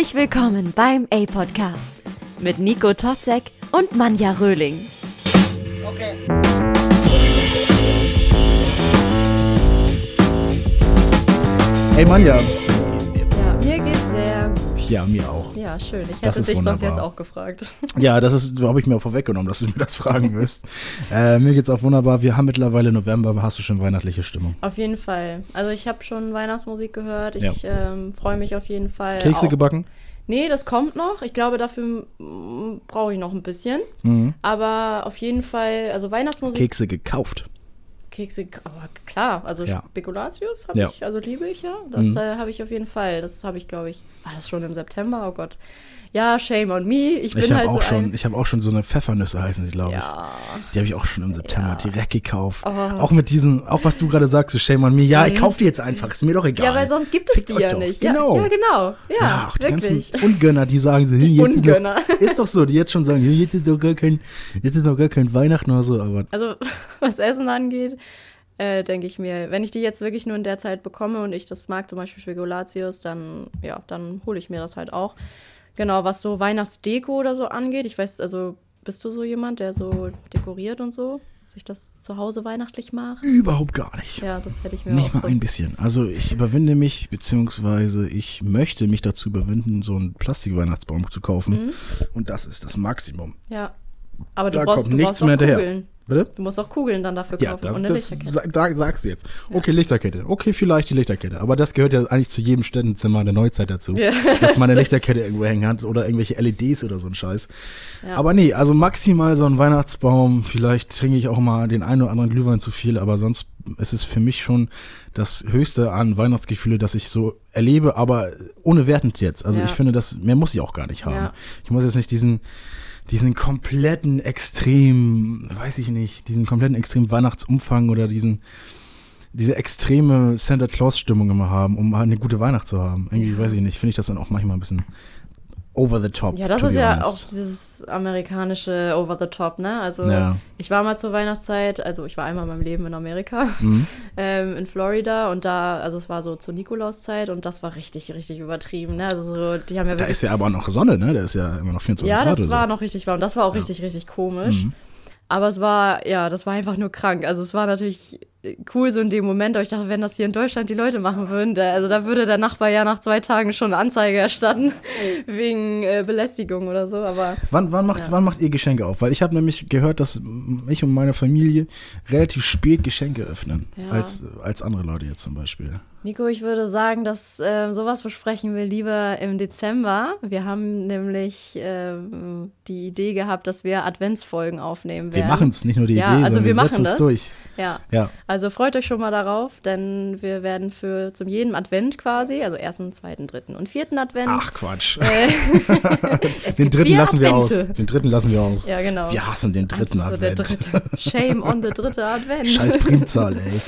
Herzlich willkommen beim A-Podcast mit Nico Totzek und Manja Röhling. Okay. Hey Manja. Ja, mir geht's sehr gut. Ja, mir auch. Ja, schön. Ich Das hätte ist dich sonst wunderbar. jetzt auch gefragt. Ja, das habe ich mir auch vorweggenommen, dass du mir das fragen wirst. Mir geht's auch wunderbar. Wir haben mittlerweile November, aber hast du schon weihnachtliche Stimmung? Auf jeden Fall. Also ich habe schon Weihnachtsmusik gehört. Ich Ja. freue mich auf jeden Fall. Kekse auch. gebacken? Nee, das kommt noch. Ich glaube, dafür brauche ich noch ein bisschen. Mhm. Aber auf jeden Fall, also Weihnachtsmusik. Kekse gekauft. Kekse, aber klar, also Ja. Spekulatius Ja. liebe ich ja. Das habe ich auf jeden Fall. Das habe ich, glaube ich, war das schon im September? Oh Gott. Ja, shame on me. Ich bin halt Ich habe auch schon so eine Pfeffernüsse heißen sie, glaube ich. Ja. Die habe ich auch schon im September direkt gekauft. Oh. Auch mit diesen, auch was du gerade sagst, so shame on me. Ja, ich kaufe die jetzt einfach, ist mir doch egal. Ja, weil sonst gibt es Fickt die euch ja doch. nicht. Genau. Ja, genau. Ja, auch die wirklich. ganzen Ungönner, die sagen so, Die jetzt Ungönner. ist doch so, die jetzt schon sagen, jetzt ist doch gar kein Weihnachten oder so, aber Also, was Essen angeht, denke ich mir, wenn ich die jetzt wirklich nur in der Zeit bekomme und ich das mag, zum Beispiel Spekulatius, dann hole ich mir das halt auch. Genau, was so Weihnachtsdeko oder so angeht, ich weiß, also bist du so jemand, der so dekoriert und so, sich das zu Hause weihnachtlich macht? überhaupt gar nicht. Ja, das hätte ich mir Nicht auch mal ein sonst- bisschen. Also ich überwinde mich, beziehungsweise ich möchte mich dazu überwinden, so einen Plastik-Weihnachtsbaum zu kaufen. Und das ist das Maximum. Ja, aber Da du kommt brauchst nichts auch mehr hinterher. Kugeln. Bitte? Du musst auch Kugeln dann dafür Ja, kaufen und eine das Lichterkette. sagst du jetzt. Okay, Lichterkette. Okay, vielleicht die Lichterkette. Aber das gehört ja eigentlich zu jedem Ständezimmer der Neuzeit dazu. Ja, dass man eine Lichterkette irgendwo hängen hat oder irgendwelche LEDs oder so ein Scheiß. Ja. Aber nee, also maximal so ein Weihnachtsbaum. Vielleicht trinke ich auch mal den einen oder anderen Glühwein zu viel, aber sonst ist es für mich schon das Höchste an Weihnachtsgefühle, das ich so erlebe, aber ohne wertend jetzt. Also Ja. ich finde, mehr muss ich auch gar nicht haben. Ja. Ich muss jetzt nicht diesen kompletten extrem, weiß ich nicht, diesen kompletten extrem Weihnachtsumfang oder diese extreme Santa Claus-Stimmung immer haben, um halt eine gute Weihnacht zu haben. Irgendwie, weiß ich nicht, finde ich das dann auch manchmal ein bisschen over the top. Ja, das to ist be ja honest. auch dieses amerikanische Over the Top, ne? Also Ja. ich war mal zur Weihnachtszeit, also ich war einmal in meinem Leben in Amerika, Mhm. in Florida und da, also es war so zur Nikolauszeit und das war richtig, richtig übertrieben, ne? Also so, die haben ja Da wirklich, ist ja aber noch Sonne, ne? Da ist ja immer noch 24 ja, Grad das oder war so. noch richtig warm, das war auch richtig, richtig komisch. Mhm. Aber es war, ja, das war einfach nur krank. Also es war natürlich cool so in dem Moment, aber ich dachte, wenn das hier in Deutschland die Leute machen würden, da würde der Nachbar ja nach 2 Tagen schon eine Anzeige erstatten, wegen Belästigung oder so, aber Wann macht ihr Geschenke auf? Weil ich habe nämlich gehört, dass ich und meine Familie relativ spät Geschenke öffnen, Ja. als andere Leute jetzt zum Beispiel. Nico, ich würde sagen, dass sowas besprechen wir lieber im Dezember. Wir haben nämlich die Idee gehabt, dass wir Adventsfolgen aufnehmen werden. Wir machen es, nicht nur die Ja, Idee, also sondern wir wir machen setzen es das. durch. Ja. Ja. Also freut euch schon mal darauf, denn wir werden zum jeden Advent quasi, also 1., 2., 3. und 4. Advent. Ach Quatsch. Es Den gibt dritten 4 lassen wir aus. Advente. Den dritten lassen wir aus. Ja, genau. Wir hassen den dritten Einfach so der Advent. dritte. Shame on the dritte Advent. Scheiß Primzahl, ey.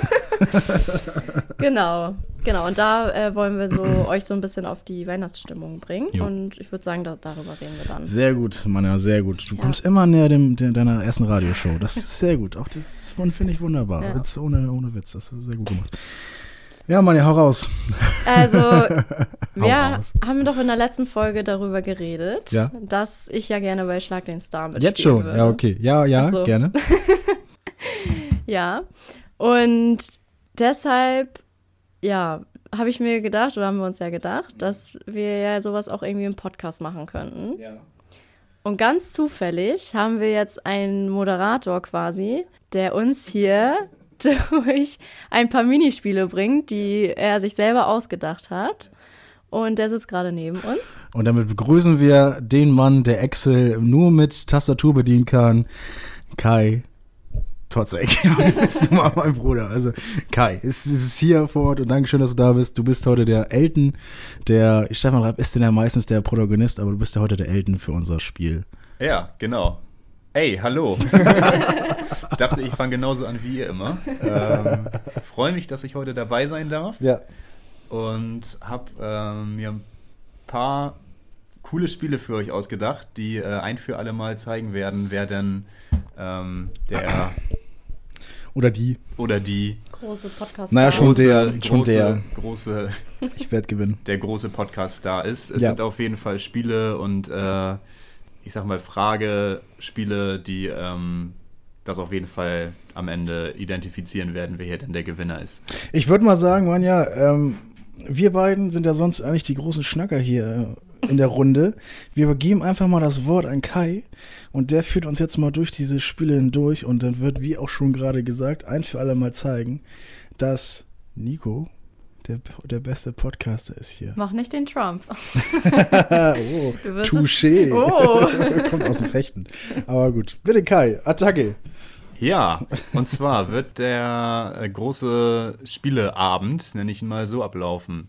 Genau. Und da wollen wir so euch so ein bisschen auf die Weihnachtsstimmung bringen. Jo. Und ich würde sagen, darüber reden wir dann. Sehr gut, Manja, sehr gut. Du kommst immer näher deiner ersten Radioshow. Das ist sehr gut. Auch das finde ich wunderbar. Ja. Jetzt ohne Witz. Das ist sehr gut gemacht. Ja, Manja, hau raus. Also, wir raus. haben doch in der letzten Folge darüber geredet, Ja. dass ich ja gerne bei Schlag den Star mitspielen Jetzt schon? würde. Ja, okay. Ja, Ach so. gerne. Ja, und deshalb, ja, habe ich mir gedacht, oder haben wir uns ja gedacht, dass wir ja sowas auch irgendwie im Podcast machen könnten. Ja. Und ganz zufällig haben wir jetzt einen Moderator quasi, der uns hier durch ein paar Minispiele bringt, die er sich selber ausgedacht hat. Und der sitzt gerade neben uns. Und damit begrüßen wir den Mann, der Excel nur mit Tastatur bedienen kann, Kai Totzek. Ja, du bist nun mal mein Bruder. Also Kai, es ist hier vor Ort und Dankeschön, dass du da bist. Du bist heute der Elton, Stefan Raab ist denn ja meistens der Protagonist, aber du bist ja heute der Elton für unser Spiel. Ja, genau. Ey, hallo. Ich dachte, ich fange genauso an wie ihr immer. Freue mich, dass ich heute dabei sein darf Ja. und habe mir ein paar coole Spiele für euch ausgedacht, die ein für alle Mal zeigen werden, wer denn der Oder die. Oder die. Große Podcast. Naja, schon der. Große, ich werde gewinnen. Der große Podcast da ist. Es Ja. sind auf jeden Fall Spiele und ich sag mal Fragespiele, die das auf jeden Fall am Ende identifizieren werden, wer hier denn der Gewinner ist. Ich würde mal sagen, Manja, wir beiden sind ja sonst eigentlich die großen Schnacker hier in der Runde. Wir übergeben einfach mal das Wort an Kai und der führt uns jetzt mal durch diese Spiele hindurch und dann wird, wie auch schon gerade gesagt, ein für alle mal zeigen, dass Nico der beste Podcaster ist hier. Mach nicht den Trump. Oh, Du wirst Touché. Oh. Kommt aus dem Fechten. Aber gut. Bitte Kai, Attacke. Ja, und zwar wird der große Spieleabend, nenne ich ihn mal so, ablaufen.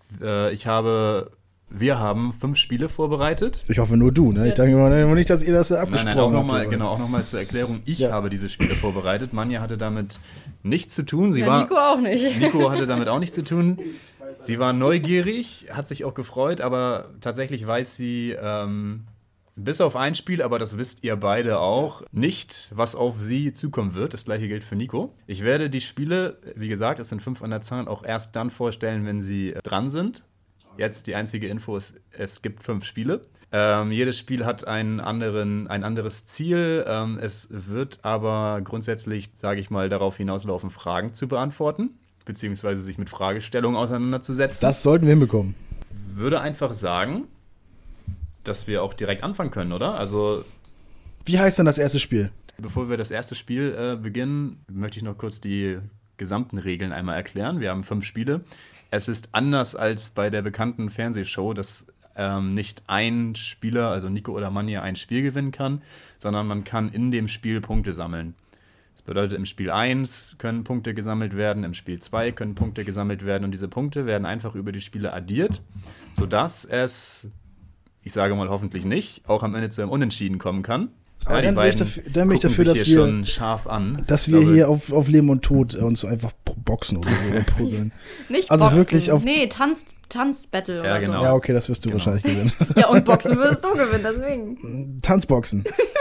Wir haben 5 Spiele vorbereitet. Ich hoffe nur du, ne? Ich denke mal nicht, dass ihr das abgesprochen Nein, auch habt. noch mal zur Erklärung. Ich Ja. habe diese Spiele vorbereitet. Manja hatte damit nichts zu tun. Nico auch nicht. Nico hatte damit auch nichts zu tun. Sie war neugierig, hat sich auch gefreut, aber tatsächlich weiß sie bis auf ein Spiel, aber das wisst ihr beide auch, nicht, was auf sie zukommen wird. Das gleiche gilt für Nico. Ich werde die Spiele, wie gesagt, es sind 5 an der Zahl, auch erst dann vorstellen, wenn sie dran sind. Jetzt die einzige Info ist, es gibt 5 Spiele. Jedes Spiel hat ein anderes Ziel. Es wird aber grundsätzlich, sage ich mal, darauf hinauslaufen, Fragen zu beantworten, beziehungsweise sich mit Fragestellungen auseinanderzusetzen. Das sollten wir hinbekommen. Würde einfach sagen, dass wir auch direkt anfangen können, oder? Also, Wie heißt denn das erste Spiel? bevor wir das erste Spiel beginnen, möchte ich noch kurz die gesamten Regeln einmal erklären. Wir haben 5 Spiele. Es ist anders als bei der bekannten Fernsehshow, dass nicht ein Spieler, also Nico oder Manja, ein Spiel gewinnen kann, sondern man kann in dem Spiel Punkte sammeln. Das bedeutet, im Spiel 1 können Punkte gesammelt werden, im Spiel 2 können Punkte gesammelt werden und diese Punkte werden einfach über die Spiele addiert, sodass es, ich sage mal hoffentlich nicht, auch am Ende zu einem Unentschieden kommen kann. Aber die dann bin ich beiden dafür, gucken sich dass hier wir, schon scharf an. dass Ich wir glaube, hier auf Leben und Tod uns einfach boxen oder so, oder prügeln. Nicht Also Boxen. wirklich auf- Nee, Tanzbattle Ja, oder genau. so. Ja, okay, das wirst du Genau. wahrscheinlich gewinnen. Ja, und Boxen wirst du gewinnen, deswegen. Tanzboxen.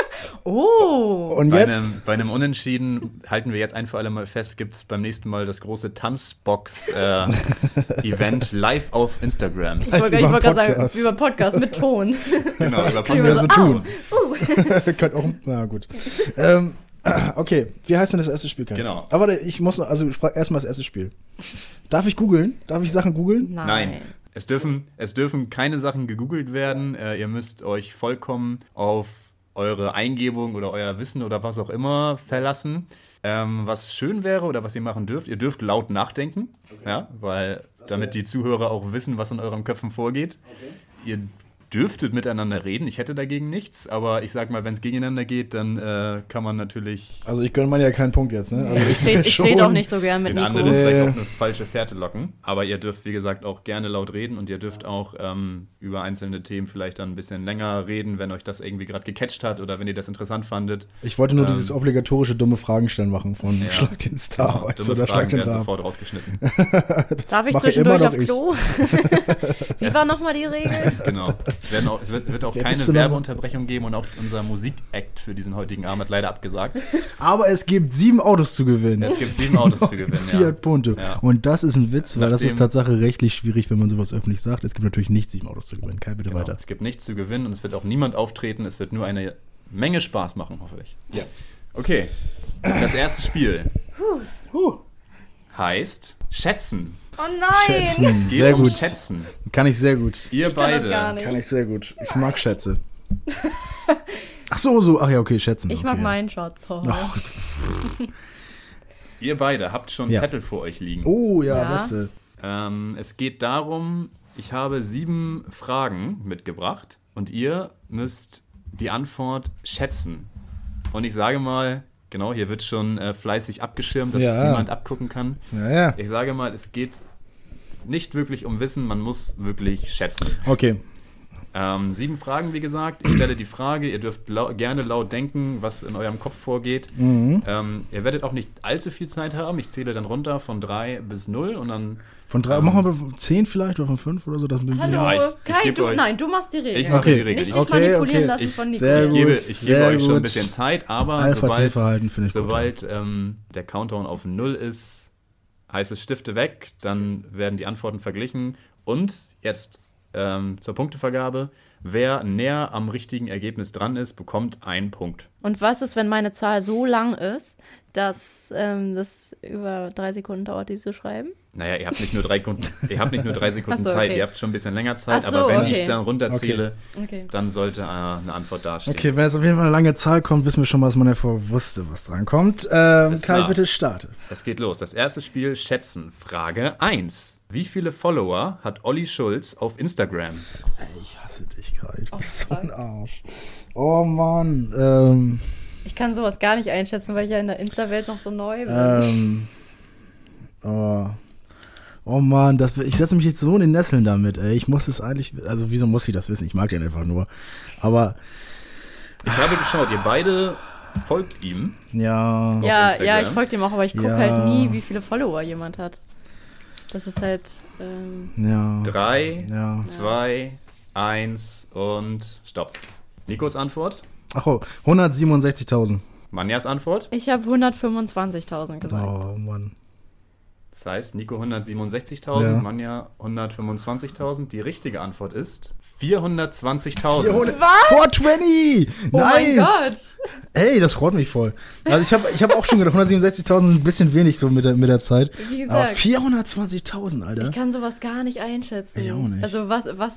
Oh. Und bei, jetzt? bei einem Unentschieden halten wir jetzt ein für alle Mal fest, gibt es beim nächsten Mal das große Tanzbox-Event live auf Instagram. Ich wollte über gerade sagen, Podcast. über Podcast mit Ton. Genau, über Können wir so so, tun. Könnt auch, na gut. Okay, wie heißt denn das erste Spiel? Kai? Genau. Aber warte, ich muss noch, also ich frage erstmal das erste Spiel. Darf ich googeln? Darf ich Sachen googeln? Nein. Es dürfen keine Sachen gegoogelt werden. Ihr müsst euch vollkommen auf eure Eingebung oder euer Wissen oder was auch immer verlassen. Was schön wäre oder was ihr machen dürft, ihr dürft laut nachdenken, ja, weil damit die Zuhörer auch wissen, was in euren Köpfen vorgeht. Ihr dürftet miteinander reden, ich hätte dagegen nichts, aber ich sag mal, wenn es gegeneinander geht, dann kann man natürlich Also ich gönne man ja keinen Punkt jetzt, ne? Also Ich schon- rede auch nicht so gern mit den Nico. anderen vielleicht auch eine falsche Fährte locken. Aber ihr dürft, wie gesagt, auch gerne laut reden und ihr dürft auch über einzelne Themen vielleicht dann ein bisschen länger reden, wenn euch das irgendwie gerade gecatcht hat oder wenn ihr das interessant fandet. Ich wollte nur dieses obligatorische dumme Fragenstellen machen von Ja. Schlag den Star, Genau, weißt du, dumme oder Schlag Fragen den werden Raben. sofort rausgeschnitten. Darf ich mache zwischendurch immer auf noch ich. Klo? Wie war nochmal die Regel? Genau. Es wird auch Wer keine bist du noch? Werbeunterbrechung geben und auch unser Musikact für diesen heutigen Abend hat leider abgesagt. Aber es gibt 7 Autos zu gewinnen. Es gibt 7 Autos zu gewinnen, ja. Fiat Punto. Ja. Und das ist ein Witz, weil das ist Nachdem- Tatsache rechtlich schwierig, wenn man sowas öffentlich sagt. Es gibt natürlich nicht 7 Autos zu gewinnen. Kai, bitte Genau. weiter. Es gibt nichts zu gewinnen und es wird auch niemand auftreten. Es wird nur eine Menge Spaß machen, hoffe ich. Ja. Okay, das erste Spiel Huh. heißt Schätzen. Oh nein! Schätzen. Es geht Sehr um gut. Schätzen. Kann ich sehr gut. Ihr Ich kann das beide. gar nicht. Kann ich sehr gut. Ich mag Schätze. Ach so. Ach ja, okay, Schätzen. Ich okay. mag meinen Schatz. Oh. Ach, Ihr beide habt schon Ja. Zettel vor euch liegen. oh ja, Ja. weißt du. Es geht darum, ich habe 7 Fragen mitgebracht und ihr müsst die Antwort schätzen. Und ich sage mal, genau, hier wird schon fleißig abgeschirmt, dass Ja. es niemand abgucken kann. Ja. Ich sage mal, es geht nicht wirklich um Wissen, man muss wirklich schätzen. Okay. 7 Fragen, wie gesagt. Ich stelle die Frage, ihr dürft gerne laut denken, was in eurem Kopf vorgeht. Ihr werdet auch nicht allzu viel Zeit haben. Ich zähle dann runter von 3 bis 0 und dann... Von 3, machen wir von 10 vielleicht oder von 5 oder so? Hallo, Ja, ich Kai, gebe euch- nein, du machst die Regeln. Ich mache die Regeln. Nicht dich manipulieren lassen von Nico. Sehr Ich gut, gebe sehr euch schon gut. ein bisschen Zeit, aber Alpha-T-Verhalten finde ich gut. sobald der Countdown auf 0 ist, heißt es Stifte weg, dann werden die Antworten verglichen und jetzt zur Punktevergabe. Wer näher am richtigen Ergebnis dran ist, bekommt einen Punkt. Und was ist, wenn meine Zahl so lang ist, dass das über 3 Sekunden dauert, die zu schreiben? Naja, ihr habt nicht nur 3 Sekunden Ach so, Zeit, okay. ihr habt schon ein bisschen länger Zeit, Ach so, aber wenn okay. ich dann runterzähle, Okay. dann sollte eine Antwort dastehen. Okay, wenn jetzt auf jeden Fall eine lange Zahl kommt, wissen wir schon, was man davor wusste, was dran kommt. Kai, klar. bitte starte. Es geht los. Das erste Spiel, Schätzen. Frage 1. Wie viele Follower hat Olli Schulz auf Instagram? Ich hasse dich, Kai. Du bist so fuck. ein Arsch. Oh Mann. Ich kann sowas gar nicht einschätzen, weil ich ja in der Insta-Welt noch so neu bin. Oh Mann, ich setze mich jetzt so in den Nesseln damit, ey. Ich muss es eigentlich, also wieso muss ich das wissen? Ich mag den einfach nur. Aber, Ich habe geschaut, ihr beide folgt ihm. ja. Ja, Instagram. ich folge dem auch, aber ich gucke Ja. halt nie, wie viele Follower jemand hat. Das ist halt, Ja. 3, Ja. 2, 1 und stopp. Nikos Antwort? Ach, 167.000. Manjas Antwort? ich habe 125.000 gesagt. Oh Mann. Das heißt, Nico 167.000, Ja. Manja 125.000. Die richtige Antwort ist 420.000. 420! Oh mein Gott! Ey, das freut mich voll. Also ich hab auch schon gedacht, 167.000 sind ein bisschen wenig so mit der Zeit. Wie Aber gesagt, 420.000, Alter. ich kann sowas gar nicht einschätzen. Ich auch nicht. Also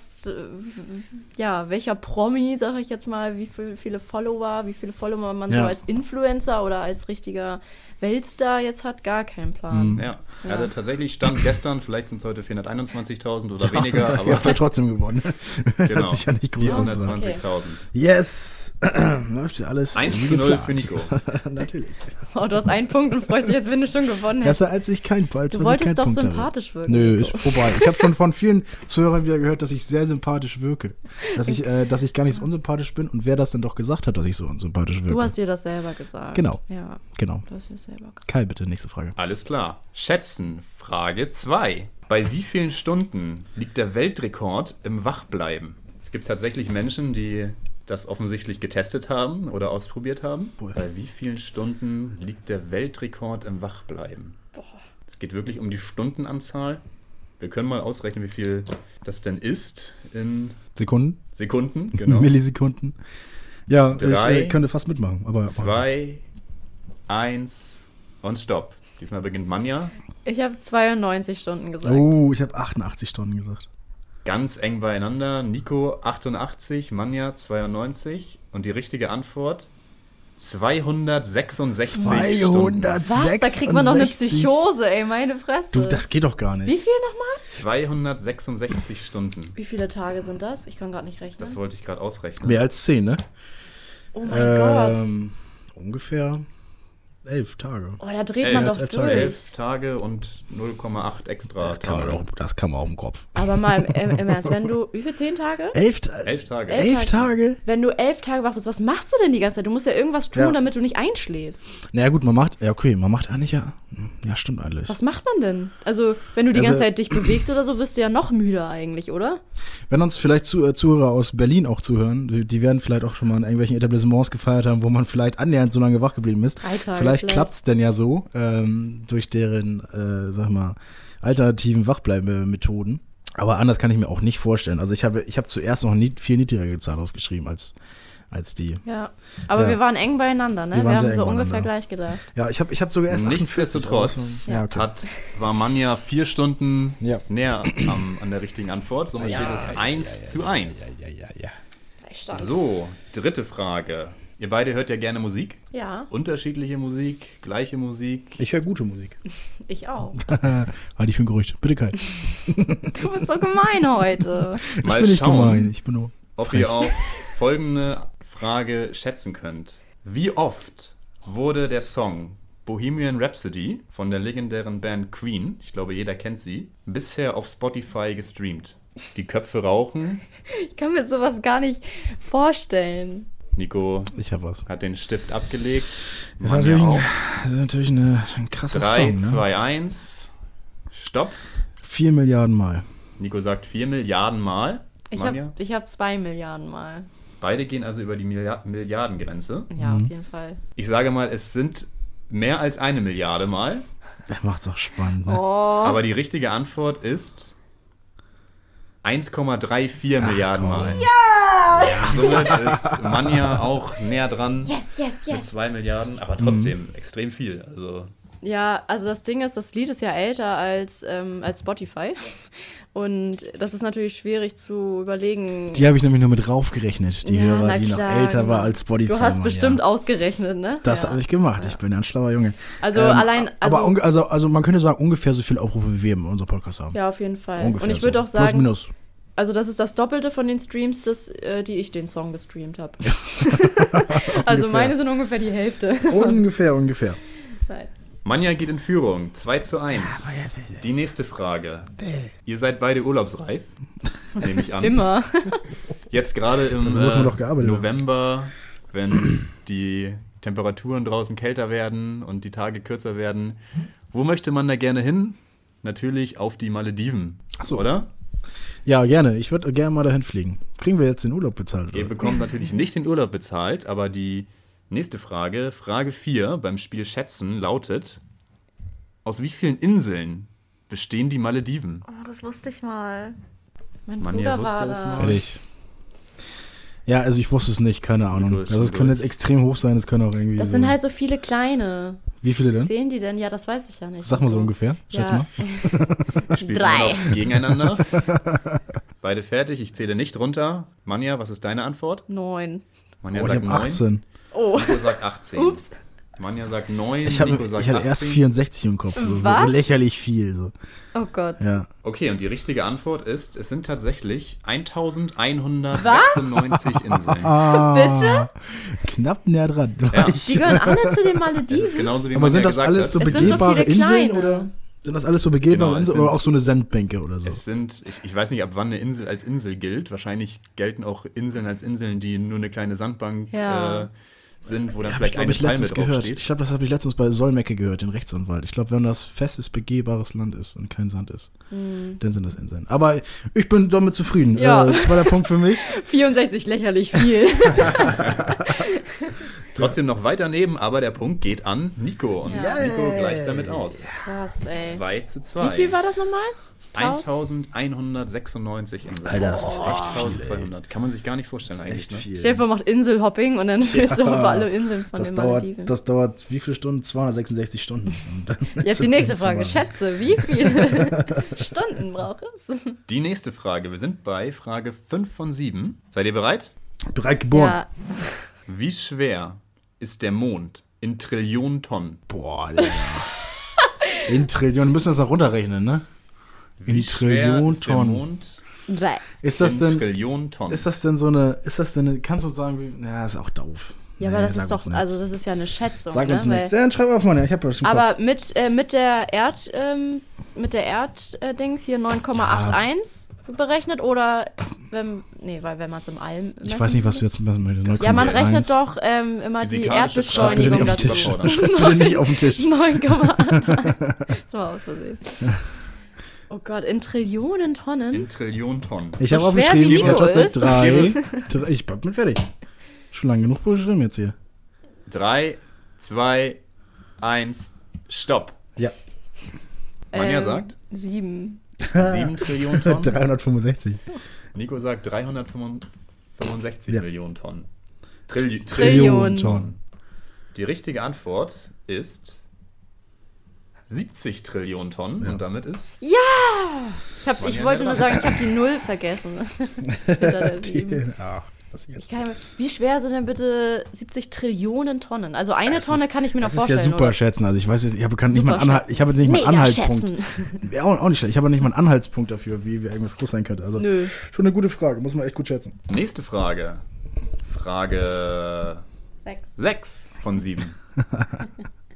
welcher Promi, sag ich jetzt mal, wie viele Follower man so Ja. als Influencer oder als richtiger Weltstar jetzt hat, gar keinen Plan. Ja, Ja. er hatte tatsächlich Stand gestern, vielleicht sind es heute 421.000 oder weniger, Ja, aber hat er trotzdem gewonnen. genau, Hat sich ja nicht groß ausgedacht. 420.000. Yes! Läuft ja alles 1 wie zu 0 geplant. für Nico. Natürlich. Oh, du hast einen Punkt und freust dich jetzt, wenn du schon gewonnen hast. Besser als ich kein Palz. Du wolltest doch sympathisch wirken. Nö, Nico. ist vorbei. Ich habe schon von vielen Zuhörern wieder gehört, dass ich sehr sympathisch wirke. Dass ich gar nicht so unsympathisch bin. Und wer das denn doch gesagt hat, dass ich so unsympathisch wirke? Du hast dir das selber gesagt. Genau. Ja, Genau. du hast dir das selber gesagt. Kai, bitte, nächste Frage. Alles klar. Schätzen. Frage 2. Bei wie vielen Stunden liegt der Weltrekord im Wachbleiben? Es gibt tatsächlich Menschen, die das offensichtlich getestet haben oder ausprobiert haben. Boah. Bei wie vielen Stunden liegt der Weltrekord im Wachbleiben? Es geht wirklich um die Stundenanzahl. Wir können mal ausrechnen, wie viel das denn ist in Sekunden? Sekunden. Genau. Millisekunden? Ja, 3, ich könnte fast mitmachen. Aber 2, 1 und Stopp. Diesmal beginnt Manja. Ich habe 92 Stunden gesagt. Oh, ich habe 88 Stunden gesagt. Ganz eng beieinander. Nico 88, Manja 92. Und die richtige Antwort 266 Stunden. 266. Was? Da kriegt man doch eine Psychose, ey, meine Fresse. Du, das geht doch gar Wie nicht. viel nochmal? 266 Stunden. Wie viele Tage sind das? Ich kann gerade nicht rechnen. Das wollte ich gerade ausrechnen. Mehr als 10, ne? Oh mein Gott. Ungefähr 11 Tage. Oh, da dreht man mehr doch als 11 durch. Tage. 11 Tage und 0,8 extra Das kann Tage. man auch im Kopf. Aber mal im Ernst, wenn du, wie viel, 10 Tage? 11 11 Tage. 11 Tage? Wenn du 11 Tage wach bist, was machst du denn die ganze Zeit? Du musst ja irgendwas tun, Ja. damit du nicht einschläfst. Naja gut, man macht eigentlich ja. Ja, stimmt eigentlich. Was macht man denn? Also, wenn du die Also- ganze Zeit dich bewegst oder so, wirst du ja noch müder eigentlich, oder? Wenn uns vielleicht Zuhörer aus Berlin auch zuhören, die werden vielleicht auch schon mal in irgendwelchen Etablissements gefeiert haben, wo man vielleicht annähernd so lange wach geblieben ist. 3 Tage Vielleicht klappt es denn ja so, durch deren, sag mal, alternativen Wachbleibemethoden. Aber anders kann ich mir auch nicht vorstellen. Also ich hab zuerst noch viel niedrigere Zahl aufgeschrieben als die. Ja. Aber Ja. wir waren eng beieinander, ne? Wir Wir waren haben sehr so eng ungefähr beieinander. gleich gedacht. Ja, ich hab sogar erst 48, Nichtsdestotrotz aber schon- ja, okay. war Manja 4 Stunden Ja. näher an der richtigen Antwort. Somit steht es 1:1. Ja. Stark. So, dritte Frage. Ihr beide hört ja gerne Musik. Ja, Unterschiedliche Musik, gleiche Musik. Ich höre gute Musik. ich auch. Halte ich für ein Gerücht. Bitte Kai. Du bist so gemein heute. Mal bin ich schauen, gemein. Ich bin nur ob frech. ihr auch folgende Frage schätzen könnt. Wie oft wurde der Song Bohemian Rhapsody von der legendären Band Queen, ich glaube jeder kennt sie, bisher auf Spotify gestreamt? die Köpfe rauchen. Ich kann mir sowas gar nicht vorstellen. Nico Ich hab was. hat den Stift abgelegt. Das ist Manja natürlich, auch. das ist natürlich ein krasser 3, Song, ne? 2, 1. Stopp. 4 Milliarden Mal. Nico sagt 4 Milliarden Mal. Ich Manja. hab 2 Milliarden Mal. Beide gehen also über die Milliardengrenze. Ja, auf jeden Fall. Ich sage mal, es sind mehr als 1 Milliarde Mal. Das macht's auch spannend, ne? Oh. Aber die richtige Antwort ist 1,34 Milliarden komm. Mal. Ja! Somit ist Manja auch näher dran Yes. mit 2 Milliarden, aber trotzdem extrem viel. Also Ja, also das Ding ist, das Lied ist ja älter als Spotify. Und das ist natürlich schwierig zu überlegen. Die habe ich nämlich nur mit raufgerechnet. Die Ja, Hörer, na die noch klar, älter war genau. als Spotify. Du hast Mann, bestimmt ja. ausgerechnet, ne? Das Ja. habe ich gemacht. Ich bin ja ein schlauer Junge. Also allein, Aber also man könnte sagen, ungefähr so viele Aufrufe, wie wir in unserem Podcast haben. ja, auf jeden Fall. Ungefähr Und ich würde so. auch sagen, Plus, minus. also das ist das Doppelte von den Streams, die ich den Song gestreamt habe. Also meine sind ungefähr die Hälfte. Ungefähr. Nein. Manja geht in Führung, 2:1. Die nächste Frage. Ihr seid beide urlaubsreif, nehme ich an. Immer. Jetzt gerade im Dafür muss man doch gearbeitet haben. November, wenn die Temperaturen draußen kälter werden und die Tage kürzer werden. Wo möchte man da gerne hin? Natürlich auf die Malediven, Ach so. oder? Ja, gerne. Ich würde gerne mal dahin fliegen. Kriegen wir jetzt den Urlaub bezahlt? Ihr Oder? bekommt natürlich nicht den Urlaub bezahlt, aber die nächste Frage, Frage 4 beim Spiel Schätzen, lautet: Aus wie vielen Inseln bestehen die Malediven? Oh, das wusste ich mal. Mein Manja Bruder wusste war es da. mal. Fertig. Ja, also ich wusste es nicht, keine Ahnung. Nico ist Also es schon können jetzt durch. extrem hoch sein, es können auch irgendwie Das so. sind halt so viele kleine. Wie viele denn? Zählen die denn? Ja, das weiß ich ja nicht. Sag mal so ungefähr. Schätz Ja. mal. Spielt 3. immer noch gegeneinander. Beide fertig, ich zähle nicht runter. Manja, was ist deine Antwort? 9. Manja Oh, ich sagt habe 9. 18. Oh, Nico sagt 18. ups. Manja sagt 9, Ich Nico sagt hatte 18. erst 64 im Kopf. So Was? lächerlich viel. So. Oh Gott. Ja. Okay, und die richtige Antwort ist, es sind tatsächlich 1196 Inseln. Bitte? Knapp näher dran. Ja. Die gehören alle zu den Das ist Malediven. genauso wie Aber Manja sind das gesagt alles hat. so Es sind so begehbare viele Inseln kleine. oder sind das alles so begehbare Genau, es Inseln oder sind- auch so eine Sandbänke oder so? Es sind, ich weiß nicht, ab wann eine Insel als Insel gilt. Wahrscheinlich gelten auch Inseln als Inseln, die nur eine kleine Sandbank Ja. sind, wo dann Hab ich vielleicht glaube eine ich Palme letztens gehört. draufsteht. Ich glaube, das habe ich letztens bei Solmecke gehört, den Rechtsanwalt. Ich glaube, wenn das festes begehbares Land ist und kein Sand ist, dann sind das Inseln. Aber ich bin damit zufrieden. Ja. Zweiter Punkt für mich. 64, lächerlich viel. Trotzdem noch weiter neben, aber der Punkt geht an Nico. Und Ja. Nico gleicht damit aus. Krass, ey. 2:2. Wie viel war das nochmal? 1196 Inseln. Alter, das ist echt viel, 1200. Kann man sich gar nicht vorstellen eigentlich. Ne? Stell dir vor, macht Inselhopping und dann willst du auf alle Inseln von Das den dauert, Malediven. das dauert wie viele Stunden? 266 Stunden. Und dann Jetzt die nächste zu Frage. machen. Schätze, wie viele Stunden braucht es? Die nächste Frage. Wir sind bei Frage 5 von 7. Seid ihr bereit? Bereit geboren. Ja, Wie schwer ist der Mond in Trillionen Tonnen? Boah, Alter. In Trillionen. Wir müssen das noch runterrechnen, ne? Wie In schwer Trillionen ist der Tonnen. Mond Ist das in denn, Trillionen Tonnen? ist das denn so eine, kannst du uns sagen, wie, na, ist auch doof. ja, Nee, aber das sag ist uns doch, nichts. also das ist ja eine Schätzung. Sag uns ne? nichts. Ja, dann schreib auf, Mann, ja, ich hab das im Kopf. Aber mit der Erddings hier 9,81 berechnet oder weil wenn man es im All Ich messen weiß nicht, was du würde. jetzt messen möchtest. Ja, man 9,81. rechnet doch immer die Physikalische Erdbeschleunigung Bitte Frage. nicht auf dazu. den Tisch. Bitte nicht auf den Tisch. 9,81. Das war aus Versehen. Oh Gott, in Trillionen Tonnen? In Trillionen Tonnen. Ich So habe schwer aufgeschrieben, wie ich habe Nico tatsächlich ist. drei. Ich bin fertig. Schon lange genug beschrieben jetzt hier. 3, 2, 1, Stopp. Ja. Manja sagt 7. 7 Trillionen Tonnen. 365. Nico sagt 365 Ja. Millionen Tonnen. Trillionen Tonnen. Die richtige Antwort ist 70 Trillionen Tonnen Ja. und damit ist Ich wollte nur sagen, ich habe die 0 vergessen. Hinter der 7. Ja, was jetzt? Wie schwer sind denn bitte 70 Trillionen Tonnen? Also eine Das Tonne ist- kann ich mir noch Das ist vorstellen. ja super oder? schätzen. Also ich weiß jetzt, ich habe nicht mal Super ich habe jetzt nicht mal einen Mega Anhaltspunkt. schätzen. Ja, auch nicht schlecht. Ich habe nicht mal einen Anhaltspunkt dafür, wie irgendwas groß sein könnte. Also Nö. schon eine gute Frage, muss man echt gut schätzen. nächste Frage. Frage 6. 6 von 7.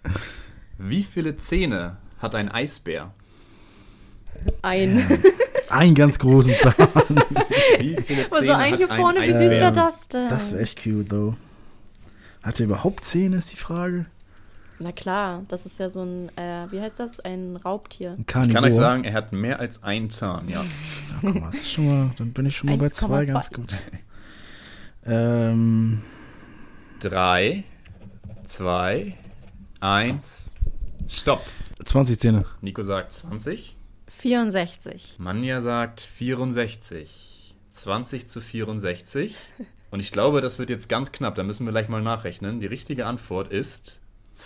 Wie viele Zähne hat ein Eisbär? Ein. einen ganz großen Zahn. Wie viele Aber so Zähne ein hat hier ein vorne, wie süß Eisbär? wäre das denn? Das wäre echt cute, though. Hat er überhaupt Zähne, ist die Frage? Na klar, das ist ja so ein, wie heißt das? Ein Raubtier. Ein Ich Karnivor. kann euch sagen, er hat mehr als einen Zahn, ja. Ja, guck mal, das ist schon mal, dann bin ich schon mal bei 2 1,2. ganz gut. 3, 2, 1, Stopp. 20 Zähne. Nico sagt 20. 64. Manja sagt 64. 20:64. Und ich glaube, das wird jetzt ganz knapp. Da müssen wir gleich mal nachrechnen. Die richtige Antwort ist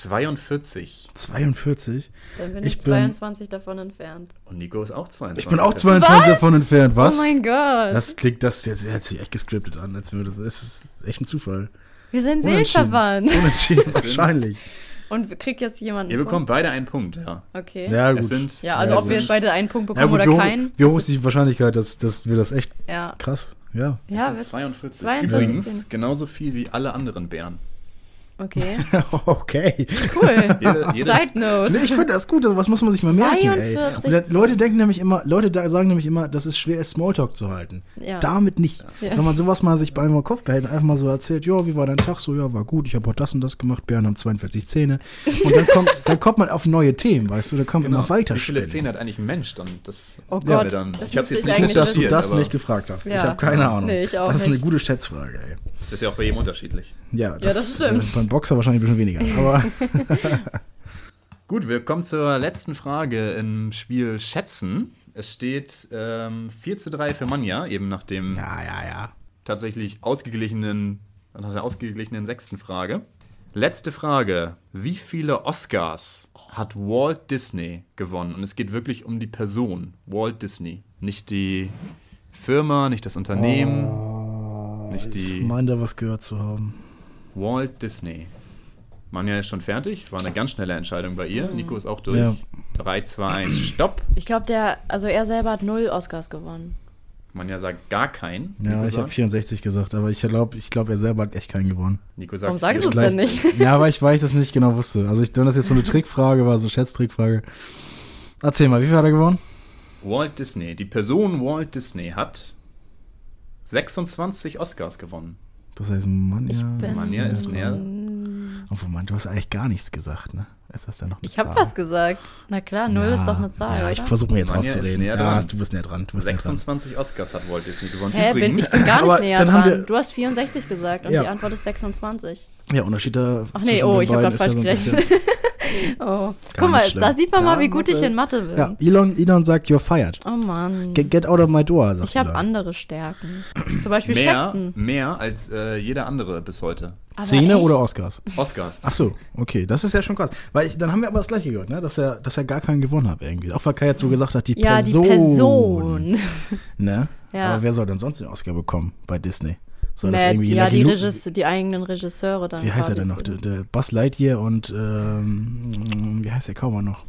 42. 42? Dann bin Ich ich bin- 22 davon entfernt. Und Nico ist auch 22. Ich bin auch 22 davon entfernt, was? Oh mein Gott. Das klingt, das jetzt hört sich echt gescriptet an, als würde das ist echt ein Zufall. Wir sind Unentschieden. seelenverwandt. Unentschieden, wahrscheinlich. Und kriegt jetzt jemand Ihr einen bekommt beide einen Punkt, ja. Punkt? Okay. Ja, gut. Es sind, Ja, also Ja, ob wir jetzt beide einen Punkt Ja, bekommen gut, oder keinen. wie hoch ist die Wahrscheinlichkeit, dass wir das echt Ja. krass, ja. es Ja, sind wird- 42. 42 Übrigens sind- genauso viel wie alle anderen Bären. Okay. Okay. Cool. Jede- Side note. Nee, ich finde das gut, was muss man sich mal merken, ey. 42 Und dann, Leute denken nämlich immer, sagen nämlich immer, das ist schwer, Smalltalk zu halten. Ja. Damit nicht. Ja. Wenn man sowas mal sich beim Kopf behält, einfach mal so erzählt, ja, wie war dein Tag? So, ja, war gut, ich habe heute das und das gemacht, Bären haben 42 Zähne. Und dann kommt man auf neue Themen, weißt du, da kann man immer weiter Wie viele spinnen. Zähne hat eigentlich ein Mensch? Dann das Oh wissen wir Gott, dann. das Ich hab's müsste jetzt ich nicht eigentlich Dass du recherchiert, das aber nicht gefragt hast. Ja. Ich habe keine Ahnung. Nee, ich auch das ist eine nicht. gute Schätzfrage, ey. das ist ja auch bei jedem unterschiedlich. Ja, das stimmt. Beim Boxer wahrscheinlich ein bisschen weniger. Aber Gut, wir kommen zur letzten Frage im Spiel Schätzen. Es steht 4:3 für Manja, eben nach dem ja. tatsächlich ausgeglichenen 6. Frage. Letzte Frage. Wie viele Oscars hat Walt Disney gewonnen? Und es geht wirklich um die Person, Walt Disney. Nicht die Firma, nicht das Unternehmen, nicht Ich die meine, da was gehört zu haben. Walt Disney. Manja ist schon fertig. War eine ganz schnelle Entscheidung bei ihr. Nico ist auch durch. Ja. 3, 2, 1, Stopp. Ich glaube, er selber hat 0 Oscars gewonnen. Manja sagt gar keinen. Ja, Nico ich habe sagt, 64 gesagt, aber ich glaube, er selber hat echt keinen gewonnen. Nico sagt Warum sagst du es 4. denn nicht? Ja, weil ich das nicht genau wusste. Also, wenn das jetzt so eine Trickfrage war, so eine Schätztrickfrage. Erzähl mal, wie viel hat er gewonnen? Walt Disney. Die Person Walt Disney hat 26 Oscars gewonnen. Das heißt, Manja. Manja ist näher. Oh Mann, du hast eigentlich gar nichts gesagt, ne? Ist das denn noch eine Ich habe Zahl? was gesagt. Na klar, 0 ist doch eine Zahl, Ja, ich oder? versuche mir jetzt Manja ist rauszureden. näher Ja, dran. du bist näher dran. Du bist näher dran. 26 Oscars hat Walt Disney gewonnen. Hä, ich bin gar Aber nicht näher dann haben dran. wir- Du hast 64 gesagt und Ja. die Antwort ist 26. Ja, Unterschied da. Ach nee, zwischen oh, den ich habe beiden gerade ist ja falsch so ein gerechnet. Oh. Guck mal, nicht schlimm. da sieht man Ja, mal, wie gut Mathe. ich in Mathe bin. bisschen- Ja, Elon sagt, you're fired. Oh Mann. Get out of my door, sagt Ich habe Elon. andere Stärken. Zum Beispiel mehr, Schätzen. mehr als jeder andere bis heute. Aber Zähne echt? oder Oscars? Oscars. Ach so, okay, das ist ja schon krass. Weil dann haben wir aber das gleiche gehört, ne? dass er gar keinen gewonnen hat irgendwie. Auch weil Kai jetzt so gesagt hat, die Ja, Person. die Person. Ne? Ja. Aber wer soll denn sonst den Oscar bekommen bei Disney? Soll das Nee, irgendwie ja, Lucky Luke- die eigenen Regisseure dann. Wie heißt er denn noch? quasi. Der Buzz Lightyear und wie heißt der Kaumer noch?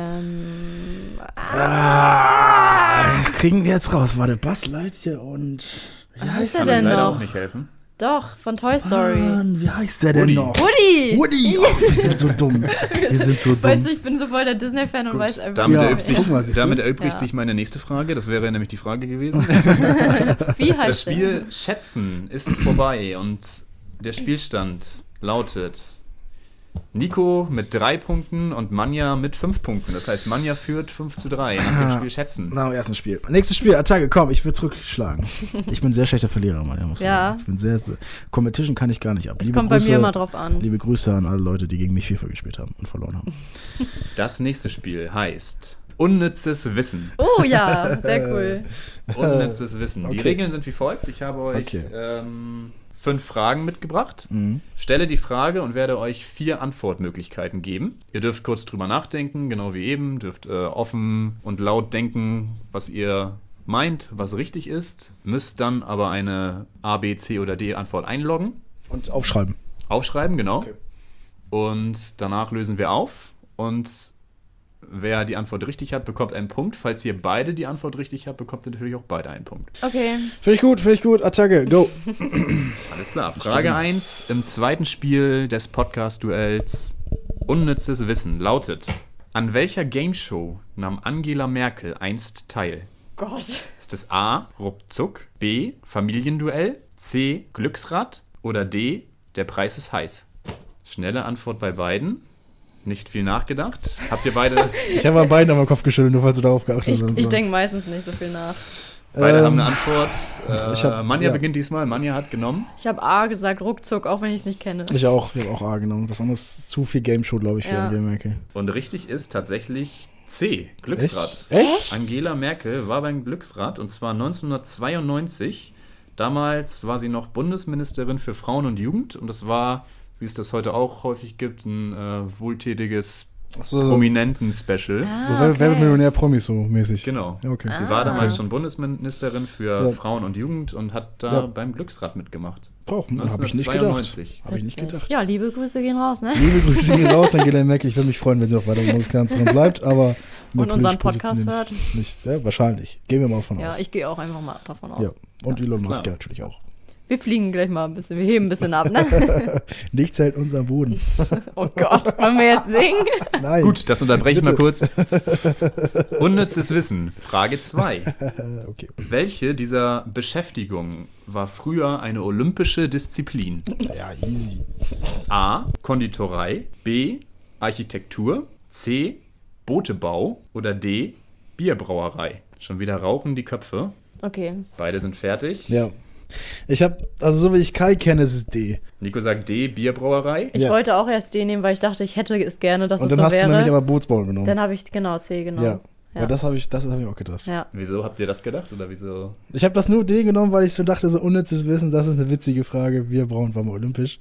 Das kriegen wir jetzt raus. Warte, Buzz Lightyear und wie heißt er Kann denn ihm leider noch? auch nicht helfen. Doch, von Toy Story. Mann, wie heißt der denn Woody. noch? Woody! Woody! Oh, wir sind so dumm. Wir sind so dumm. Weißt du, ich bin so voll der Disney-Fan und weiß einfach Damit Ja, erübt sich, guck mal, siehst du? damit erübrigt Ja. sich meine nächste Frage. Das wäre nämlich die Frage gewesen. wie heißt Das Spiel Schätzen ist vorbei und der Spielstand lautet Nico mit 3 Punkten und Manja mit 5 Punkten. Das heißt, Manja führt 5:3 nach dem Spiel Schätzen. Na, ersten Spiel. Nächstes Spiel, Attacke, komm, ich will zurückschlagen. Ich bin ein sehr schlechter Verlierer, Mann. Muss Ja. sagen. Ich bin sehr Competition kann ich gar nicht ab. Es kommt bei mir immer drauf an. Liebe Grüße an alle Leute, die gegen mich FIFA gespielt haben und verloren haben. Das nächste Spiel heißt Unnützes Wissen. Oh ja, sehr cool. Unnützes Wissen. Die Okay. Regeln sind wie folgt. Ich habe euch Okay. 5 Fragen mitgebracht. Mhm. Stelle die Frage und werde euch 4 Antwortmöglichkeiten geben. Ihr dürft kurz drüber nachdenken, genau wie eben. Dürft offen und laut denken, was ihr meint, was richtig ist. Müsst dann aber eine A, B, C oder D Antwort einloggen. Und aufschreiben. Aufschreiben, genau. Okay. Und danach lösen wir auf. Und wer die Antwort richtig hat, bekommt einen Punkt. Falls ihr beide die Antwort richtig habt, bekommt ihr natürlich auch beide einen Punkt. Okay. Finde ich gut. Attacke, go. Alles klar. Frage 1 im zweiten Spiel des Podcast-Duells Unnützes Wissen lautet: An welcher Gameshow nahm Angela Merkel einst teil? Gott. Ist es A, Ruckzuck, B, Familienduell, C, Glücksrad oder D, der Preis ist heiß? Schnelle Antwort bei beiden. Nicht viel nachgedacht. Habt ihr beide... Ich habe bei beiden am Kopf geschüttelt, nur falls du darauf geachtet hast. Ich denke meistens nicht so viel nach. Beide haben eine Antwort. Manja beginnt diesmal. Manja hat genommen. Ich habe A gesagt, Ruckzuck, auch wenn ich es nicht kenne. Ich habe auch A genommen. Was anderes ist zu viel Game Show, glaube ich, für Angela Merkel. Und richtig ist tatsächlich C, Glücksrad. Echt? Angela Merkel war beim Glücksrad und zwar 1992. Damals war sie noch Bundesministerin für Frauen und Jugend und das war, wie es das heute auch häufig gibt, ein wohltätiges Prominenten-Special. So Werbemillionär Promis so mäßig. Genau. Ja, okay. Sie war damals schon Bundesministerin für Frauen und Jugend und hat da beim Glücksrad mitgemacht. Habe ich nicht gedacht. Habe ich nicht gedacht. Ja, liebe Grüße gehen raus, ne? Liebe Grüße gehen raus, Angela Merkel. Ich würde mich freuen, wenn sie noch weiter Bundeskanzlerin bleibt, aber... Und unseren Podcast hört. Nicht, ja, wahrscheinlich. Gehen wir mal von aus. Ja, ich gehe auch einfach mal davon aus. Ja. Und Elon Musk natürlich auch. Wir fliegen gleich mal ein bisschen, wir heben ein bisschen ab, ne? Nichts hält uns am Boden. Oh Gott, wollen wir jetzt singen? Nein. Gut, das unterbreche ich mal kurz. Unnützes Wissen. Frage 2. Okay. Welche dieser Beschäftigungen war früher eine olympische Disziplin? Ja, easy. A. Konditorei. B. Architektur. C. Bootebau. Oder D. Bierbrauerei. Schon wieder rauchen die Köpfe. Okay. Beide sind fertig. Ja. Ich habe, also so wie ich Kai kenne, ist es D. Nico sagt D, Bierbrauerei. Ich wollte auch erst D nehmen, weil ich dachte, ich hätte es gerne, dass es so wäre. Und dann hast du nämlich aber Bootsbau genommen. Dann habe ich genau C genommen. Ja. Aber das habe ich auch gedacht. Ja. Wieso habt ihr das gedacht oder wieso? Ich habe das nur D genommen, weil ich so dachte, so unnützes Wissen, das ist eine witzige Frage. Wir brauen war mal olympisch.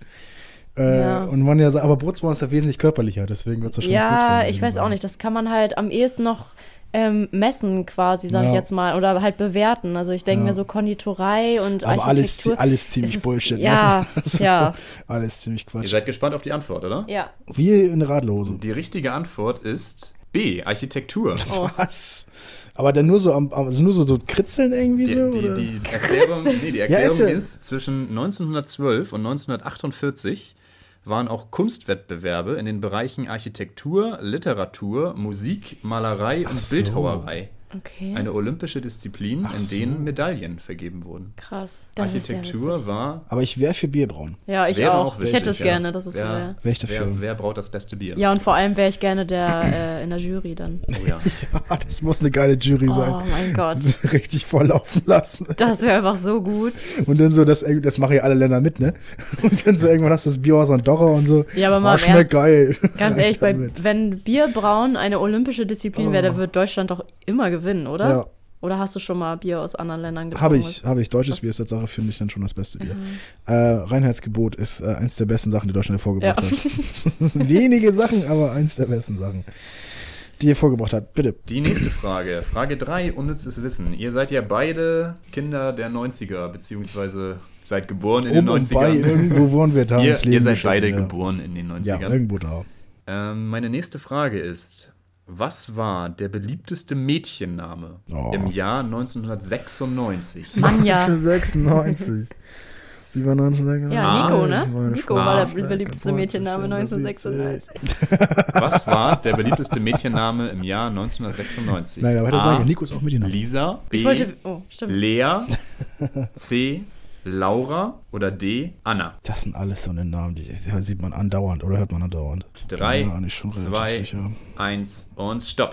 Und man ja sagt, aber Bootsbau ist ja wesentlich körperlicher, deswegen wird es wahrscheinlich Bootsbau Ja, ich weiß auch nicht, das kann man halt am ehesten noch messen quasi, sag ich jetzt mal, oder halt bewerten. Also ich denke mir so Konditorei und aber Architektur. alles ziemlich Bullshit. Ja, ne? Also, ja. Alles ziemlich Quatsch. Ihr seid gespannt auf die Antwort, oder? Ja. Wie eine Radlose. Die richtige Antwort ist B, Architektur. Oh. Was? Aber dann nur so also nur so Kritzeln irgendwie so? Die Erklärung ist, zwischen 1912 und 1948 waren auch Kunstwettbewerbe in den Bereichen Architektur, Literatur, Musik, Malerei und Bildhauerei. Okay. Eine olympische Disziplin, in denen Medaillen vergeben wurden. Krass. Architektur war... Aber ich wäre für Bierbrauen. Ja, ich wäre auch. wichtig, Ich hätte es gerne, dass es so wäre. Wäre ich dafür. Wer braut das beste Bier? Ja, und vor allem wäre ich gerne der in der Jury dann. Oh ja. Ja, das muss eine geile Jury sein. Oh mein Gott. Richtig volllaufen lassen. Das wäre einfach so gut. Und dann so, das machen ja alle Länder mit, ne? Und dann so irgendwann hast du das Bier aus Andorra und so. Ja, aber mal schmeckt geil. Ganz ehrlich, wenn Bierbrauen eine olympische Disziplin wäre, dann wird Deutschland doch immer gewinnen, oder? Ja. Oder hast du schon mal Bier aus anderen Ländern getrunken? Habe ich. Deutsches Bier ist Tatsache, finde ich dann schon das beste Bier. Reinheitsgebot ist eins der besten Sachen, die Deutschland hervorgebracht hat. Wenige Sachen, aber eins der besten Sachen, die hervorgebracht hat. Bitte. Die nächste Frage. Frage 3, unnützes Wissen. Ihr seid ja beide Kinder der 90er, beziehungsweise seid geboren in den 90ern. Irgendwo wohnen wir da. Ihr seid beide geboren in den 90ern. Ja, irgendwo da. Meine nächste Frage ist: Was war der beliebteste Mädchenname im Jahr 1996? Manja. 1996. Sie war 1996. Ja, Nico, ne? Nico war der Frage. beliebteste Mädchenname 1996. Was war der beliebteste Mädchenname im Jahr 1996? Nein, aber hätte sagen, Nico ist auch Mädchenname. Lisa, B, Lea, C, Laura oder D, Anna? Das sind alles so eine Namen, die sieht man andauernd oder hört man andauernd. 3, 2, 1 und Stopp.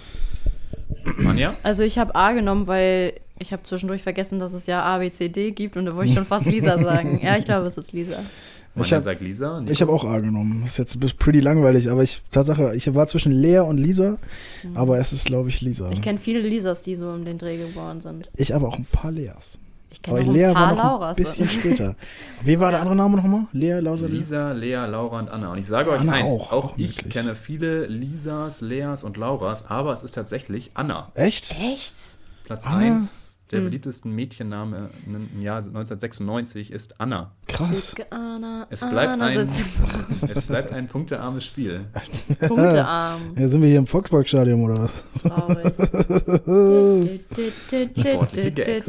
Manja? Also ich habe A genommen, weil ich habe zwischendurch vergessen, dass es ja A, B, C, D gibt und da wollte ich schon fast Lisa sagen. Ja, ich glaube, es ist Lisa. Manja sagt Lisa. Ich habe auch A genommen. Das ist jetzt ein bisschen pretty langweilig, aber ich war zwischen Lea und Lisa, aber es ist, glaube ich, Lisa. Ich kenne viele Lisas, die so um den Dreh geboren sind. Ich aber auch ein paar Leas. Ich kenne auch ein paar Lauras. Ein bisschen später. Wie war der andere Name nochmal? Lisa, Lea, Laura und Anna. Und ich sage euch Anna eins, auch ich wirklich. kenne viele Lisas, Leas und Lauras, aber es ist tatsächlich Anna. Echt? Platz Anna? 1 der beliebtesten Mädchenname im Jahr 1996 ist Anna. Krass. Es bleibt ein punktearmes Spiel. Punktearm. Ja, sind wir hier im Volksparkstadion oder was? Traurig. Sportliche Gags.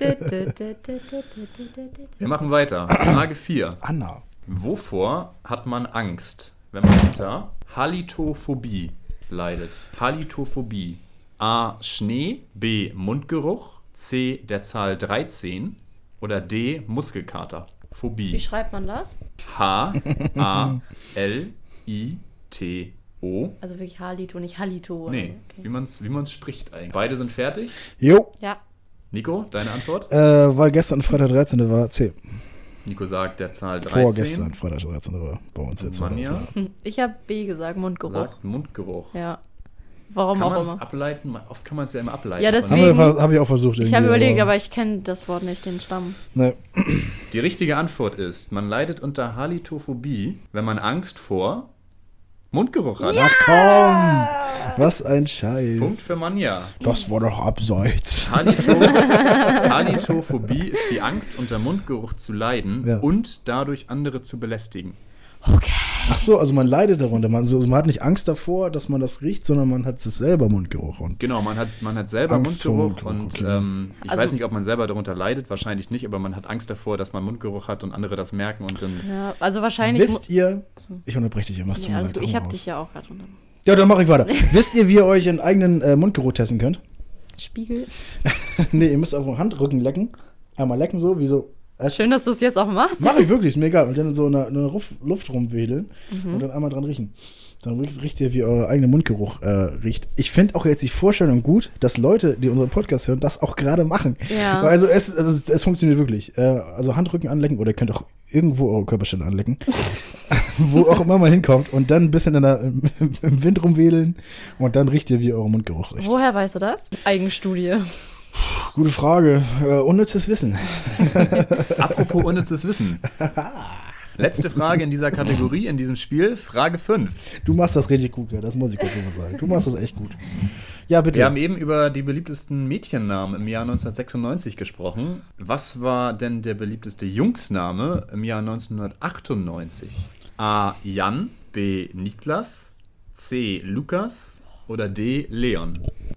Wir machen weiter. Frage 4. Anna. Wovor hat man Angst, wenn man unter Halitophobie leidet? Halitophobie. A. Schnee, B. Mundgeruch, C. der Zahl 13 oder D. Muskelkater. Wie Phobie. schreibt man das? H-A-L-I-T-O. Also wirklich Halito, nicht Halito. Nee, Okay. wie man's spricht eigentlich. Beide sind fertig. Jo, Ja. Nico, deine Antwort? weil gestern Freitag 13. war C. Nico sagt der Zahl 13. Vorgestern Freitag 13. war bei uns jetzt. Manja Ich habe B gesagt, Mundgeruch. sagt Mundgeruch. Ja. Warum Kann auch man es immer. ableiten? Oft kann man es ja immer ableiten. Ja, aber deswegen- Habe ich auch versucht. Ich habe irgendwie, überlegt, aber ich kenne das Wort nicht, den Stamm. Ne. Die richtige Antwort ist, man leidet unter Halitophobie, wenn man Angst vor Mundgeruch hat. Ach komm, was ein Scheiß. Punkt für Manja. Das war doch abseits. Halitophobie ist die Angst, unter Mundgeruch zu leiden Ja. und dadurch andere zu belästigen. Okay. Ach so, also man leidet darunter. Man hat nicht Angst davor, dass man das riecht, sondern man hat es selber Mundgeruch. Und Genau, man hat selber Angst vor Mundgeruch Mundgeruch, und okay. ich Also- weiß nicht, ob man selber darunter leidet, wahrscheinlich nicht, aber man hat Angst davor, dass man Mundgeruch hat und andere das merken und dann... Ja, also wahrscheinlich. wisst ihr, Achso. ich unterbreche dich immer. Nee, alles gut. Ich habe dich ja auch gerade unter. Ja, dann mache ich weiter. Wisst ihr, wie ihr euch einen eigenen Mundgeruch testen könnt? Spiegel. Nee, ihr müsst auf den Handrücken lecken. Einmal lecken so, wie so. Schön, dass du es jetzt auch machst. Mache ich wirklich, ist mir egal. Und dann so eine Luft rumwedeln Mhm. und dann einmal dran riechen. Dann riecht ihr, wie euer eigener Mundgeruch riecht. Ich finde auch jetzt die Vorstellung gut, dass Leute, die unseren Podcast hören, das auch gerade machen. Ja. Weil also es funktioniert wirklich. Also Handrücken anlecken oder ihr könnt auch irgendwo eure Körperstelle anlecken. Wo auch immer man hinkommt. Und dann ein bisschen im Wind rumwedeln. Und dann riecht ihr, wie euer Mundgeruch riecht. Woher weißt du das? Eigenstudie. Gute Frage. Unnützes Wissen. Apropos unnützes Wissen. Letzte Frage in dieser Kategorie, in diesem Spiel, Frage 5. Du machst das richtig gut, ja, das muss ich kurz mal sagen. Du machst das echt gut. Ja, bitte. Wir haben eben über die beliebtesten Mädchennamen im Jahr 1996 gesprochen. Was war denn der beliebteste Jungsname im Jahr 1998? A. Jan, B. Niklas, C. Lukas oder D. Leon?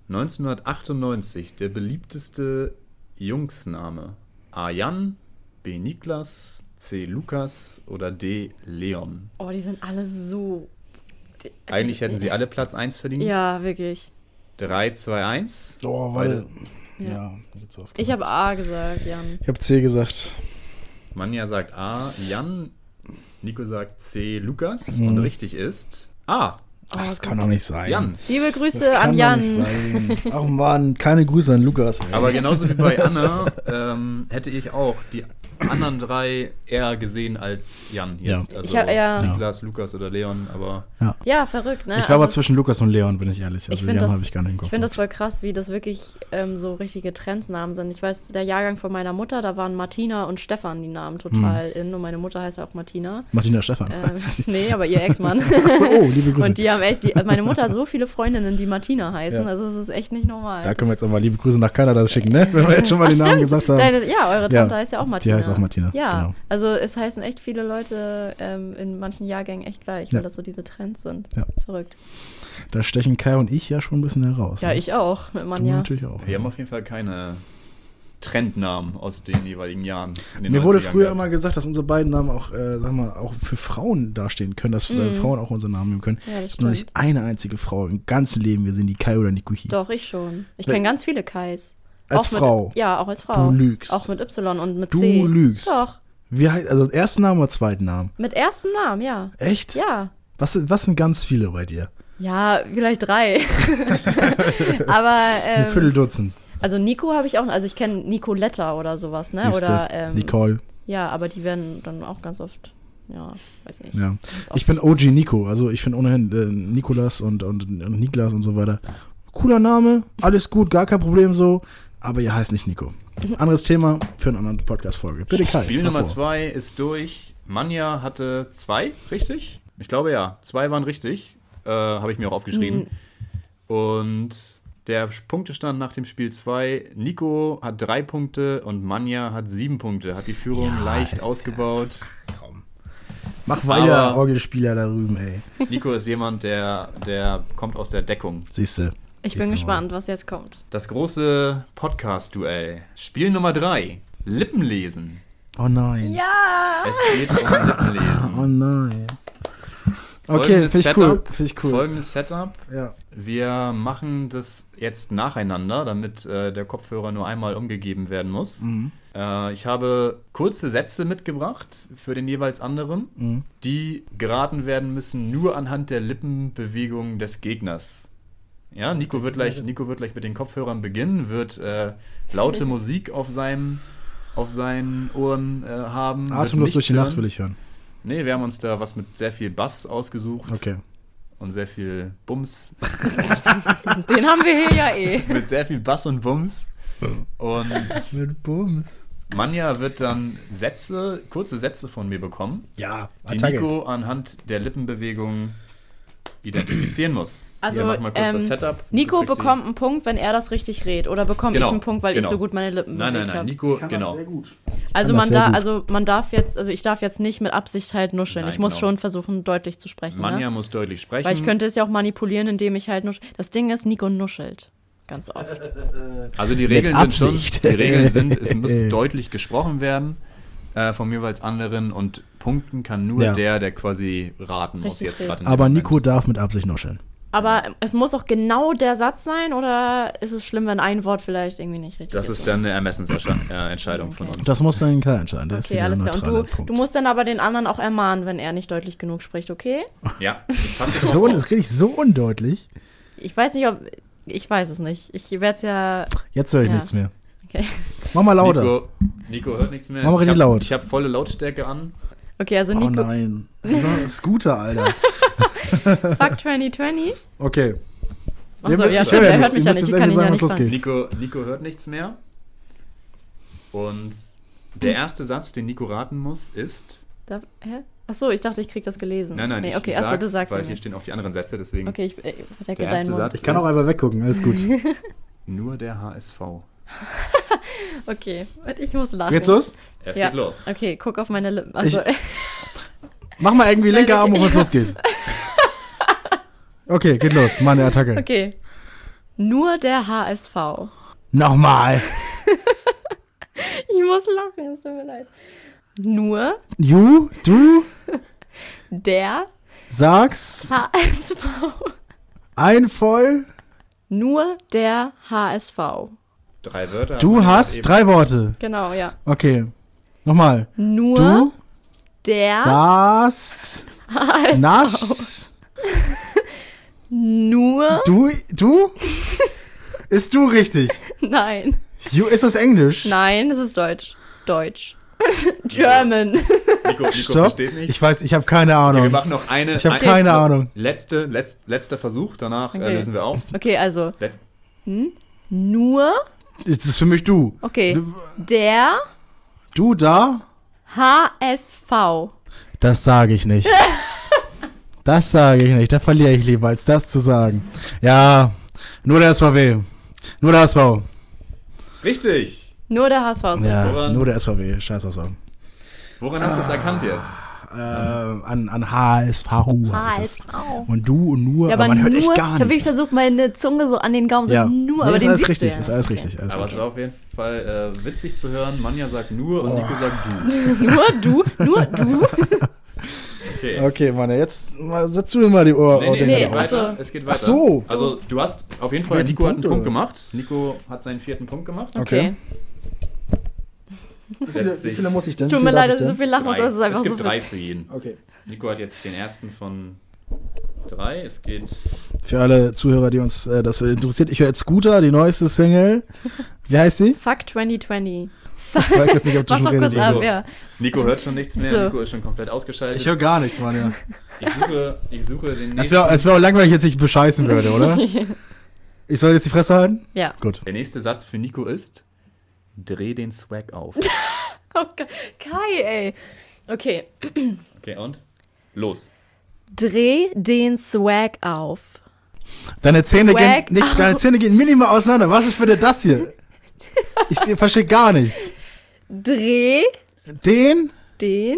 1998, der beliebteste Jungsname. A. Jan, B. Niklas, C. Lukas oder D. Leon? Oh, die sind alle so. Eigentlich hätten sie alle Platz 1 verdient. Ja, wirklich. 3, 2, 1. Oh, warte. Ja. Ja, jetzt was Ich habe A gesagt, Jan. Ich habe C gesagt. Manja sagt A, Jan. Nico sagt C, Lukas. Und richtig ist A, Ach, das kann doch nicht sein. Jan. Liebe Das Grüße kann an doch Jan. nicht sein. Ach Mann, keine Grüße an Lukas. Ey. Aber genauso wie bei Anna hätte ich auch die anderen 3 eher gesehen als Jan jetzt. Ja. Also Ich hab- ja. Niklas, Lukas oder Leon, aber Ja, verrückt, ne? Ich war aber Also, zwischen Lukas und Leon, bin ich ehrlich. ich Also finde Jan das, habe ich gar nicht im Kopf. ich find das voll krass, wie das wirklich so richtige Trendsnamen sind. Ich weiß, der Jahrgang von meiner Mutter, da waren Martina und Stefan die Namen total in. Und meine Mutter heißt ja auch Martina. Martina Stefan. Nee, aber ihr Ex-Mann. So, oh, liebe Grüße. Und die haben echt, meine Mutter hat so viele Freundinnen, die Martina heißen. Ja. Also es ist echt nicht normal. Da können wir jetzt auch mal liebe Grüße nach Kanada schicken, ne? Wenn wir jetzt schon mal Ach, den Namen stimmt. gesagt haben. Ja, eure Tante Ja, heißt ja auch die Martina. heißt auch Martina, Ja, genau. also es heißen echt viele Leute in manchen Jahrgängen echt gleich, Ja. weil das so diese Trends sind. Ja. Verrückt. Da stechen Kai und ich ja schon ein bisschen heraus. Ja, ne? ich auch mit Du Manja. natürlich auch. wir haben auf jeden Fall keine Trendnamen aus den jeweiligen Jahren. In den Mir wurde 90ern früher gehabt. immer gesagt, dass unsere beiden Namen auch, sag mal, auch für Frauen dastehen können, dass Frauen auch unsere Namen nehmen können. Ja, das Es ist nur nicht stimmt. eine einzige Frau im ganzen Leben gesehen, die Kai oder Nico hieß. Doch, ich schon. Ich Weil- kenne ganz viele Kais. Als Auch Frau? Mit, ja, auch als Frau. Du lügst. Auch mit Y und mit Du C. lügst. Doch. Wie heißt, also ersten Namen oder zweiten Namen? Mit erstem Namen, ja. Echt? Ja. Was sind ganz viele bei dir? Ja, vielleicht 3. Aber, Ein Vierteldutzend. also Nico habe ich auch, also ich kenne Nicoletta oder sowas, ne? Siehste, Oder, Nicole. ja, aber die werden dann auch ganz oft, ja, weiß ich nicht. Ja. Ganz oft. Ich bin OG Nico. Also ich finde ohnehin Nikolas und Niklas und so weiter. Cooler Name, alles gut, gar kein Problem so. Aber ihr heißt nicht Nico. Anderes Thema für eine andere Podcast-Folge. Bitte Kai. Spiel fahr Nummer vor. 2 ist durch. Manja hatte 2, richtig? Ich glaube ja, 2 waren richtig. Habe ich mir auch aufgeschrieben. Und der Punktestand nach dem Spiel 2, Nico hat 3 Punkte und Manja hat 7 Punkte. Hat die Führung Ja, leicht ist ausgebaut. Mach weiter, Aber- Orgelspieler da drüben, ey. Nico ist jemand, der kommt aus der Deckung. Siehste. Ich bin gespannt, was jetzt kommt. Das große Podcast-Duell. Spiel Nummer 3, Lippenlesen. Oh nein. Ja! Es geht um Lippenlesen. Oh nein. Okay, finde ich cool. Folgendes Setup. Ja. Wir machen das jetzt nacheinander, damit der Kopfhörer nur einmal umgegeben werden muss. Mhm. Ich habe kurze Sätze mitgebracht für den jeweils anderen, die geraten werden müssen nur anhand der Lippenbewegungen des Gegners. Ja, Nico wird gleich mit den Kopfhörern beginnen, wird laute Musik auf seinen Ohren haben. Atemlos durch die Nacht will ich hören. Nee, wir haben uns da was mit sehr viel Bass ausgesucht. Okay. Und sehr viel Bums. Den haben wir hier ja eh. Mit sehr viel Bass und Bums. Und Mit Bums. Manja wird dann kurze Sätze von mir bekommen, Ja, die Nico anhand der Lippenbewegungen identifizieren muss. Also, Wir machen mal kurz das Setup. Nico bekommt einen Punkt, wenn er das richtig redet. Oder bekomme ich einen Punkt, weil ich so gut meine Lippen bewegt habe? Nico, genau. sehr gut. Also ich darf jetzt nicht mit Absicht halt nuscheln. Nein, ich muss genau. schon versuchen, deutlich zu sprechen. Manja Ne? muss deutlich sprechen. Weil ich könnte es ja auch manipulieren, indem ich halt nuschel. Das Ding ist, Nico nuschelt. Ganz oft. Also die Regeln Absicht. es muss deutlich gesprochen werden vom jeweils anderen und punkten kann nur der quasi raten muss Richtig jetzt zählt. gerade. in dem Aber Moment. Nico darf mit Absicht nuscheln. Aber es muss auch genau der Satz sein, oder ist es schlimm, wenn ein Wort vielleicht irgendwie nicht richtig Das ist dann eine Ermessensentscheidung von uns. Das muss dann Kai entscheiden. Der ist Okay, wieder alles ein klar. Und neutraler Punkt. du musst dann aber den anderen auch ermahnen, wenn er nicht deutlich genug spricht, okay? Ja, Das rede ich so undeutlich. Ich weiß nicht, ich weiß es nicht. Ich werde es ja. Jetzt höre ich Ja. nichts mehr. Okay. Mach mal lauter. Nico hört nichts mehr. Mach mal richtig laut. Ich habe volle Lautstärke an. Okay, also Oh Nico. nein. Scooter, Alter. Fuck 2020. Okay. Achso, Ihr ja, müsst- stimmt, ich höre er ja hört nichts. mich Ihr ja müsst nicht. Ich jetzt kann ihn irgendwie ja nicht sagen, was fangen. Nico hört nichts mehr. Und der erste Satz, den Nico raten muss, ist. Hä? Achso, ich dachte, ich krieg das gelesen. Nein, nee, ich okay, achso, du sag's, sagst weil es hier nicht. stehen auch die anderen Sätze, deswegen. Okay, ich Der decke erste deinen Mund. Satz. Ich kann auch einfach weggucken, alles gut. Nur der HSV. Okay, ich muss lachen. Geht's los? Es Ja. geht los. Okay, guck auf meine Lippen. Also, Mach mal irgendwie linker Arm, Nein, wo es losgeht. Okay, geht los. Meine Attacke. okay. Nur der HSV. Nochmal. Ich muss lachen, es tut mir leid. Nur Du der sagst HSV. ein voll. Nur der HSV. 3 Wörter. Du haben wir hast eben. 3 Worte. Genau, ja. Okay. Nochmal. Nur Du der sagst. HSV. Nasch. Nur. Du? Ist du richtig? Nein. Ist das Englisch? Nein, das ist Deutsch. Deutsch. German. Nico Stopp. versteht nicht. Ich weiß, ich habe keine Okay, wir Ahnung. machen noch eine. Ich habe keine Ahnung. Letzter Versuch, danach Okay. lösen wir auf. Okay, also. Letz- Nur. Das ist für mich du. Okay. Der Du da? HSV. Das sage ich nicht. Das sage ich nicht. Da verliere ich lieber, als das zu sagen. Ja, nur der SVW. Nur der SV. Richtig. Nur der HSV ist Ja, richtig. Woran? nur der SVW. Scheiß Auswahl. Woran hast du es erkannt jetzt? An HSV. HSV. Und du und nur, Ja, aber man hört echt ich gar habe wirklich nichts. versucht, meine Zunge so an den Gaumen, so Ja. nur, Nee, aber ist den alles siehst richtig, du ja. ist alles Okay. richtig. Alles Aber es richtig. war auf jeden Fall witzig zu hören. Manja sagt nur und Nico sagt du. Nur du. Okay. Okay, Mann, jetzt setzt du dir mal die Ohr. Nee, Nee, es geht ach weiter. so. Es geht weiter. Ach so. Also du hast auf jeden Fall, Jetzt Nico hat einen Punkte, Punkt oder was? gemacht. Nico hat seinen 4. Punkt gemacht. Okay. Setzt sich muss ich denn? Es tut mir leid, dass ich so viel lachen muss, 3. das ist einfach Es gibt so 3 witzig. für jeden. Okay. Nico hat jetzt den ersten von 3. Es geht. Für alle Zuhörer, die uns das interessiert, ich höre jetzt Scooter, die neueste Single. Wie heißt sie? Fuck 2020. Ich weiß jetzt nicht, ob du Mach schon doch kurz redest. ab, ja. Nico hört schon nichts mehr. So. Nico ist schon komplett ausgeschaltet. Ich höre gar nichts, Mann, ja. Ich suche den Es nächsten. wäre auch langweilig, jetzt ich bescheißen würde, oder? Ich soll jetzt die Fresse halten? Ja. Gut. Der nächste Satz für Nico ist: Dreh den Swag auf. Oh, Kai, ey. Okay. Okay, und? Los. Dreh den Swag auf. Deine Zähne Swag gehen minimal auseinander. Was ist für denn das hier? Ich verstehe gar nichts. Dreh Den, den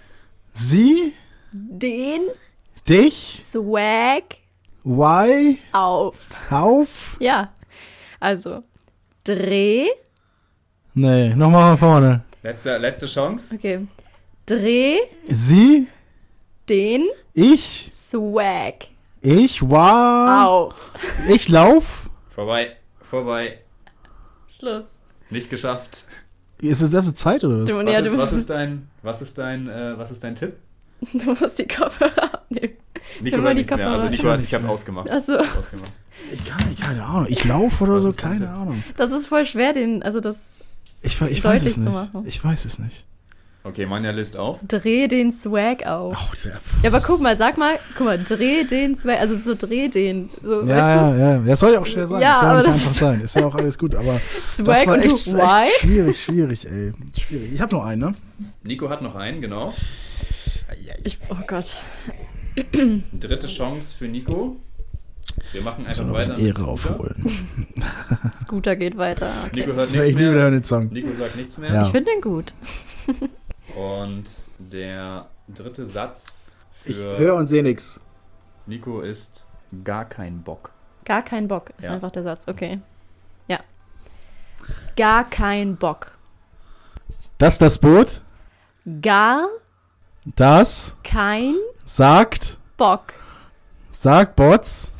dich, Swag why, auf. auf? Ja. Also, dreh. Nee, nochmal von vorne. Letzte Chance. Okay. Dreh Sie, den Ich? Swag. Ich war... Auf. Ich lauf? Vorbei. Schluss. Nicht geschafft. Ist das selbst Zeit oder was? Was ist dein Tipp? Du musst die Kopfhörer abnehmen. Nico hört nichts mehr. Also Nico ich habe ausgemacht. Achso. Ich keine Ahnung. Ich laufe oder so, keine Ahnung. Das ist voll schwer, Ich weiß deutlich es zu nicht. machen. Ich weiß es nicht. Okay, Manja löst auf. Dreh den Swag auf. Oh, Ja, aber guck mal, dreh den Swag, also so dreh den. So, ja. Das soll ja auch schwer sein. Ja, das soll aber nicht das einfach sein. Ist ja auch alles gut, aber Swag das war und echt Why? schwierig, ey. Schwierig. Ich habe noch einen, ne? Nico hat noch einen, genau. Oh Gott. Dritte Chance für Nico. Wir machen einfach noch weiter. ein Ehre aufholen. Scooter geht weiter. Okay. Nico hört Ich nichts liebe mehr. den Song. Nico sagt nichts mehr. Ja. Ich finde den gut. Und der dritte Satz Ich für höre und sehe nichts. Nico ist gar kein Bock. Gar kein Bock ist Ja. einfach der Satz. Okay. Ja. Gar kein Bock. Das Boot, Gar das kein sagt Bots,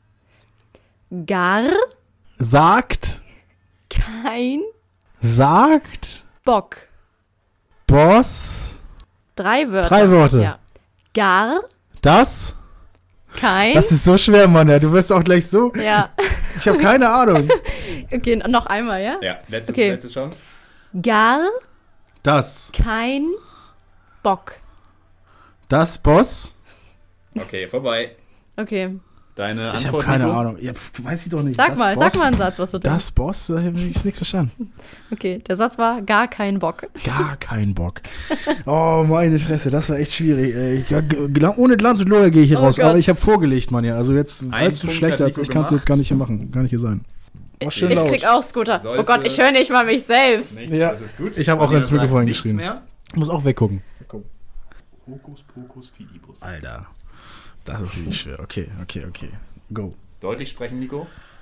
gar sagt kein Bock. Boss, 3 Wörter. 3 Worte. Ja. Gar Das kein. ist so schwer, Mann. Ja. Du wirst auch gleich so. Ja. Ich habe keine Ahnung. Okay, noch einmal, ja? Ja, letzte Chance. Gar Das kein Bock. Boss. Okay, vorbei. Okay. Deine Antwort, Ich habe keine Nico? Ahnung. Ja, weiß ich doch nicht. Sag mal einen Satz, was du denkst. Das Boss, da habe ich nichts verstanden. Okay, der Satz war gar kein Bock. Gar kein Bock. Oh, meine Fresse, das war echt schwierig. Ey. Ohne Glanz und Gloria gehe ich hier Oh raus. Gott. Aber ich habe vorgelegt, Mann. Ja. Also jetzt, als du Punkt schlechter hat als ich, Nico kannst du jetzt gemacht. gar nicht hier machen. Gar nicht hier sein. Oh, schön Ich laut. krieg auch Scooter. Sollte- Oh Gott, ich höre nicht mal mich selbst. Nichts, Ja. das ist gut. Ich habe auch Manja ins Mikrofon sagt nichts geschrien. mehr. Ich muss auch weggucken. Hokus Pokus Fidibus. Alter. Das ist richtig schwer. Okay. Go. Deutlich sprechen, Nico.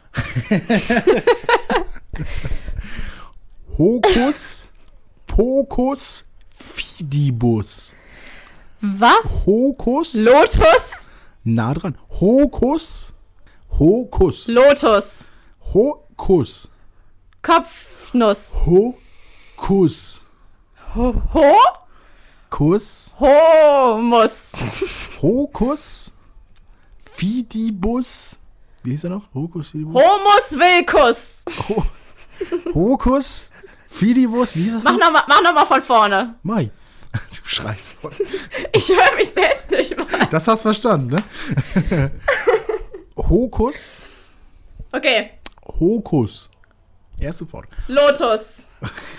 Hokus Pokus Fidibus. Was? Hokus. Lotus? Nah dran. Hokus. Lotus. Hokus. Kopfnuss. Hokus. Kuss. Homus. Hokus. Fidibus. Wie hieß er noch? Hokus Fidibus. Homus Wilkus. Hokus Fidibus. Wie hieß das? Mach noch mal von vorne. Mai. Du schreist voll. Ich höre mich selbst nicht mal. Das hast du verstanden, ne? Hokus. Okay. Hokus. Erste Wort. Lotus.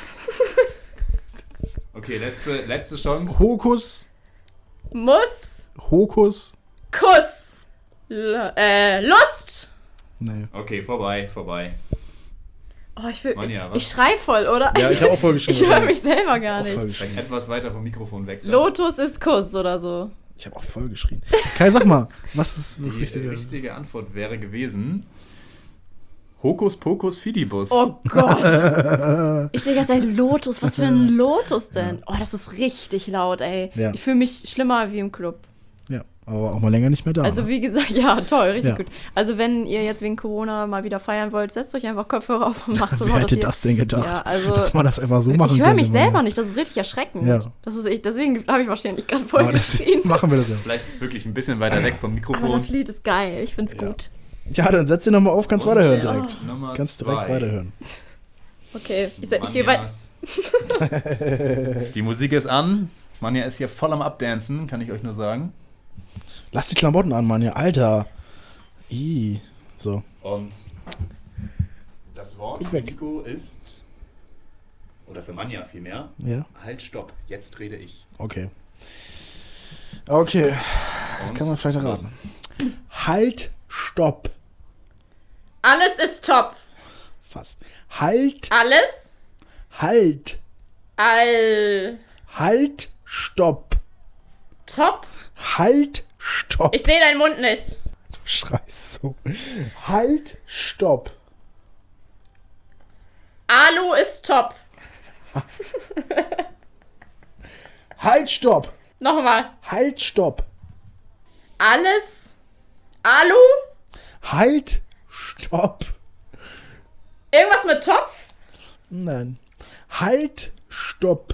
Okay, letzte Chance. Hokus. Muss. Hokus. Kuss. Lust. Nee. Okay, vorbei. Oh, Manja, was? ich schrei voll, oder? Ja, ich habe auch voll geschrieben. Ich höre mich selber gar nicht. Vielleicht etwas weiter vom Mikrofon weg. dann. Lotus ist Kuss oder so. Ich habe auch voll geschrien. Kai, sag mal, was ist das Die Richtige? richtige Antwort wäre gewesen Hokus Pokus Fidibus. Oh Gott. Ich denke, das ist ein Lotus. Was für ein Lotus denn? Oh, das ist richtig laut, ey. Ja. Ich fühle mich schlimmer wie im Club. Ja, aber auch mal länger nicht mehr da. Also ne? wie gesagt, ja, toll, richtig Ja. gut. Also wenn ihr jetzt wegen Corona mal wieder feiern wollt, setzt euch einfach Kopfhörer auf und macht so Wer laut, hätte dass ihr- das denn gedacht? Ja, also dass man das einfach so machen ich höre könnte, mich Mann. selber nicht, das ist richtig erschreckend. Ja. Deswegen habe ich wahrscheinlich gerade voll Aber das geschrien. machen wir das ja. Vielleicht wirklich ein bisschen weiter weg vom Mikrofon. Aber das Lied ist geil, ich find's gut. Ja, dann setz dich nochmal auf, kannst Und weiterhören der direkt. Nummer Kannst direkt 2. weiterhören. Okay, ich gehe weiter. Manjas. Die Musik ist an. Manja ist hier voll am Abdancen, kann ich euch nur sagen. Lass die Klamotten an, Mann, ja. Alter. So. Und das Wort Guck für weg. Nico ist, oder für Manja vielmehr, Ja, halt, stopp, jetzt rede ich. okay. Okay, das Und kann man vielleicht los. erraten. Halt, stopp. Alles ist top. Fast. Halt, Alles? halt, stopp. Top? Halt, stopp. Ich sehe deinen Mund nicht. Du schreist so. Halt, stopp. Alu ist top. Halt, stopp. Nochmal. Halt, stopp. Alles. Alu? Halt, stopp. Irgendwas mit Topf? Nein. Halt, stopp.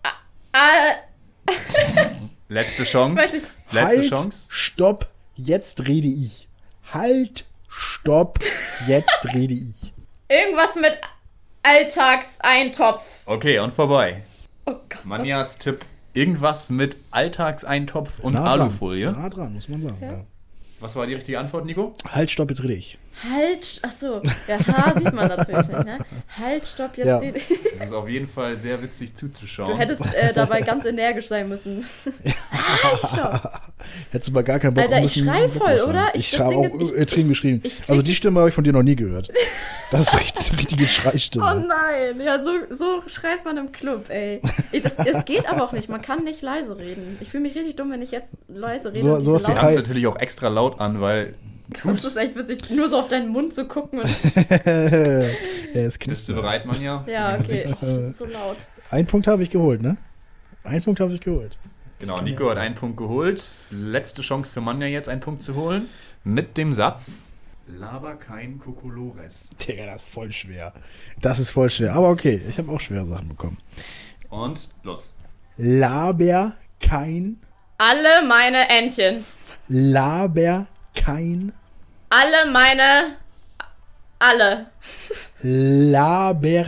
Letzte Chance. Weiß ich- Letzte Halt, Chance. stopp, jetzt rede ich. Halt, stopp, jetzt rede ich. Irgendwas mit Alltagseintopf. Okay, und vorbei. Oh Gott. Manjas Tipp. Irgendwas mit Alltagseintopf und Nah dran. Alufolie. Nah dran, muss man sagen. Ja. Was war die richtige Antwort, Nico? Halt, stopp, jetzt rede ich. Halt, achso, ja, H sieht man natürlich nicht, ne? Halt, stopp, jetzt Ja. rede ich. Das ist auf jeden Fall sehr witzig zuzuschauen. Du hättest dabei ganz energisch sein müssen. Halt, stopp. Hättest du mal gar keinen Bock Alter, haben ich müssen, schrei Bock voll, drauf haben. oder? Ich Das habe Ding auch ist, ich- übertrieben geschrieben. ich krieg- Also die Stimme habe ich von dir noch nie gehört. Das ist richtig, richtige Schreistimme. Oh nein, ja, so schreit man im Club, ey. Es geht aber auch nicht, man kann nicht leise reden. Ich fühle mich richtig dumm, wenn ich jetzt leise rede. So- und sowas diese wie Wir laut- haben es natürlich auch extra laut an, weil Das ist echt witzig, nur so auf deinen Mund zu gucken und. Es bist du bereit, Manja? Ja, Für die okay. Musik? Oh, das ist so laut. Einen Punkt habe ich geholt, ne? Einen Punkt habe ich geholt. Genau, Nico hat einen Punkt geholt. Letzte Chance für Manja jetzt, einen Punkt zu holen. Mit dem Satz: Laber kein Kokolores. Digga, das ist voll schwer. Das ist voll schwer. Aber okay, ich habe auch schwere Sachen bekommen. Und los. Laber kein. Alle meine Entchen. Laber kein. Alle meine. Alle. Laber.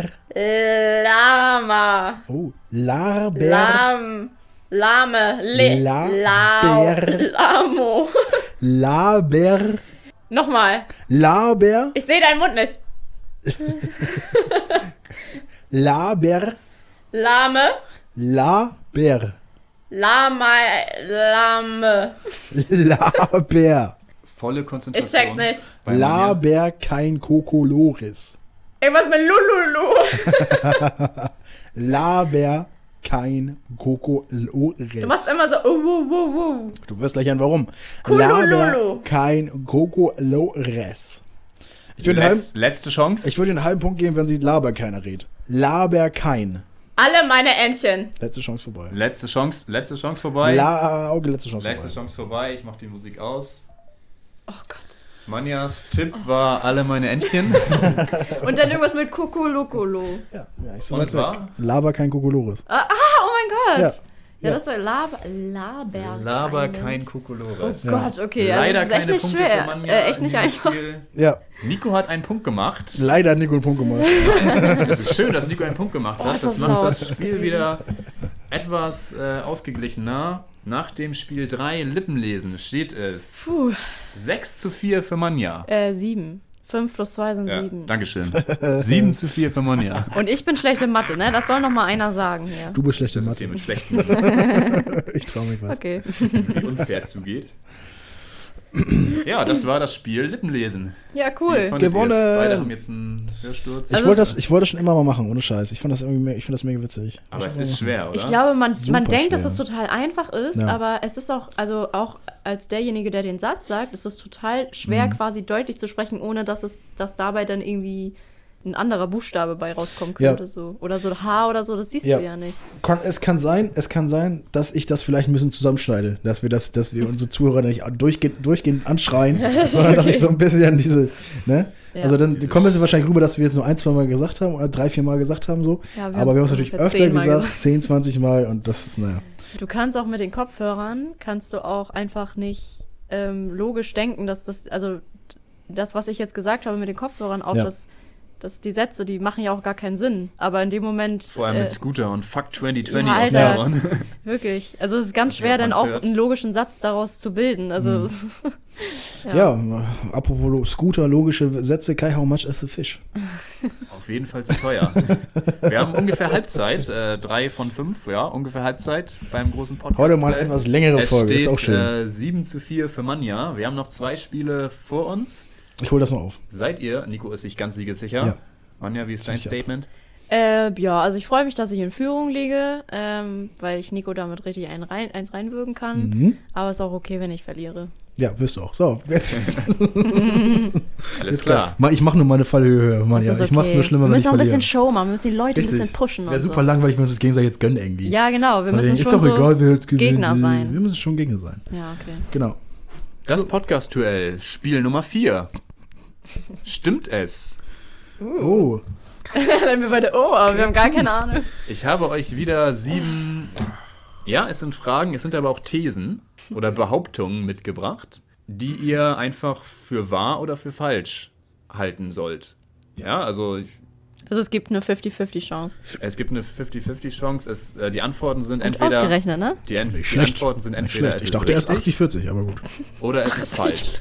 Lama. Oh, Laber. Lame. Lamo. Laber. Nochmal. Laber. Ich sehe deinen Mund nicht. Laber. Lame. Laber. Lame. Laber. Volle Ich Konzentration. check's nicht. bei Manja. Laber kein Kokolores. Irgendwas mit Lululu. Laber kein Kokolores. Du machst immer so. Wuh. Du wirst gleich an warum. Kulululu. Laber kein Kokolores. Ich würde Letzte Chance. einen halben Punkt geben, wenn sie Laber keiner redet. Laber kein. Alle meine Entchen. Letzte Chance vorbei. Letzte Chance vorbei. Okay, letzte Chance Letzte vorbei. Chance vorbei. Ich mach die Musik aus. Oh Gott. Manjas Tipp war alle meine Entchen. Und dann irgendwas mit Kokolokolo. Ja, ich so Und weit es weg. war? Laber kein Kokolores. Oh mein Gott. Ja. Ja, das war Laber. Laber kein Kokolores. Oh Gott, okay. Leider also das ist echt keine nicht Punkte schwer. für Manja Echt in nicht diesem einfach. Spiel. Ja, Nico hat einen Punkt gemacht. leider hat Nico einen Punkt gemacht. Es ist schön, dass Nico einen Punkt gemacht hat. ist Das das macht laut. das Spiel wieder etwas ausgeglichener. Nach dem Spiel 3 Lippenlesen steht es Puh. 6:4 für Manja. 7. 5 plus 2 sind Ja, 7. Dankeschön. 7:4 für Manja. Und ich bin schlecht in Mathe, ne? Das soll noch mal einer sagen hier. Du bist schlecht in Das ist hier Mathe. mit schlechten, Ich traue mich was. Okay. wie unfair zugeht. Ja, das war das Spiel Lippenlesen. Ja, Wie cool. fandet ihr Gewonnen. es? Beide haben jetzt einen Hörsturz. Also Ich wollte das schon immer mal machen, ohne Scheiß. Ich fand das mega witzig. Aber es ist schwer, oder? Ich glaube, man Super denkt, dass schwer. es total einfach ist, Ja. aber es ist auch, also auch als derjenige, der den Satz sagt, ist es total schwer, quasi deutlich zu sprechen, ohne dass dabei dann irgendwie ein anderer Buchstabe bei rauskommen Ja. könnte. So. Oder so H oder so, das siehst Ja. du ja nicht. Es kann sein, dass ich das vielleicht ein bisschen zusammenschneide, dass wir unsere Zuhörer nicht durchgehend anschreien, sondern dass ich so ein bisschen diese, ne? Ja. Also dann kommen wir wahrscheinlich rüber, dass wir es nur 1-2 Mal gesagt haben oder 3-4 Mal gesagt haben so. Ja, Aber wir haben es haben's natürlich ungefähr öfter 10 Mal gesagt, gesagt. 10, 20 Mal und das ist, naja. Du kannst auch mit den Kopfhörern, kannst du auch einfach nicht logisch denken, dass das, was ich jetzt gesagt habe mit den Kopfhörern, auch Ja. dass die Sätze, die machen ja auch gar keinen Sinn. Aber in dem Moment, Vor allem mit Scooter und Fuck 2020 ja, auf Alter. der Ohren. wirklich, also es ist ganz Ich schwer, glaub, dann man's auch hört. einen logischen Satz daraus zu bilden. Also, Ja, apropos Scooter, logische Sätze, Kai, how much is the fish? Auf jeden Fall zu teuer. Wir haben ungefähr Halbzeit, 3 von 5, ja, ungefähr Halbzeit beim großen Podcast. Heute mal eine etwas längere Es Folge, steht, ist auch schön. 7:4 für Manja. Wir haben noch 2 Spiele vor uns. Ich hole das noch auf. Seid ihr? Nico ist sich ganz siegessicher. Ja. Manja, wie ist dein Sicher. Statement? ja, also ich freue mich, dass ich in Führung liege, weil ich Nico damit richtig eins reinwürgen kann. Mhm. Aber es ist auch okay, wenn ich verliere. Ja, wirst du auch. So, jetzt. Alles Ist klar. Ich mache nur meine Falle höher, Mann. Das Ja. ist Ich mach's nur schlimmer, wir wenn ich müssen auch ein verliere. bisschen Show machen, wir müssen die Leute ein bisschen pushen. Wäre und super so. langweilig, wenn wir uns das gegenseitig jetzt gönnen irgendwie. Ja, genau, wir müssen Ist schon doch egal, so wer jetzt gewinnt. Gegner sein. Wir müssen schon Gegner sein. Ja, okay. Genau. Das Podcast-Duell, Spiel Nummer 4. Stimmt es? Oh. Dann wir beide, aber wir haben gar keine Ahnung. Ich habe euch wieder 7... Ja, es sind Fragen, es sind aber auch Thesen oder Behauptungen mitgebracht, die ihr einfach für wahr oder für falsch halten sollt. Ja, also es gibt eine 50-50 Chance. es gibt eine 50-50 Chance. Die Antworten sind Und entweder... ausgerechnet, ne? Die Schlecht. Antworten sind entweder Schlecht. es Ich ist dachte erst richtig 80-40, aber gut. oder es ist falsch.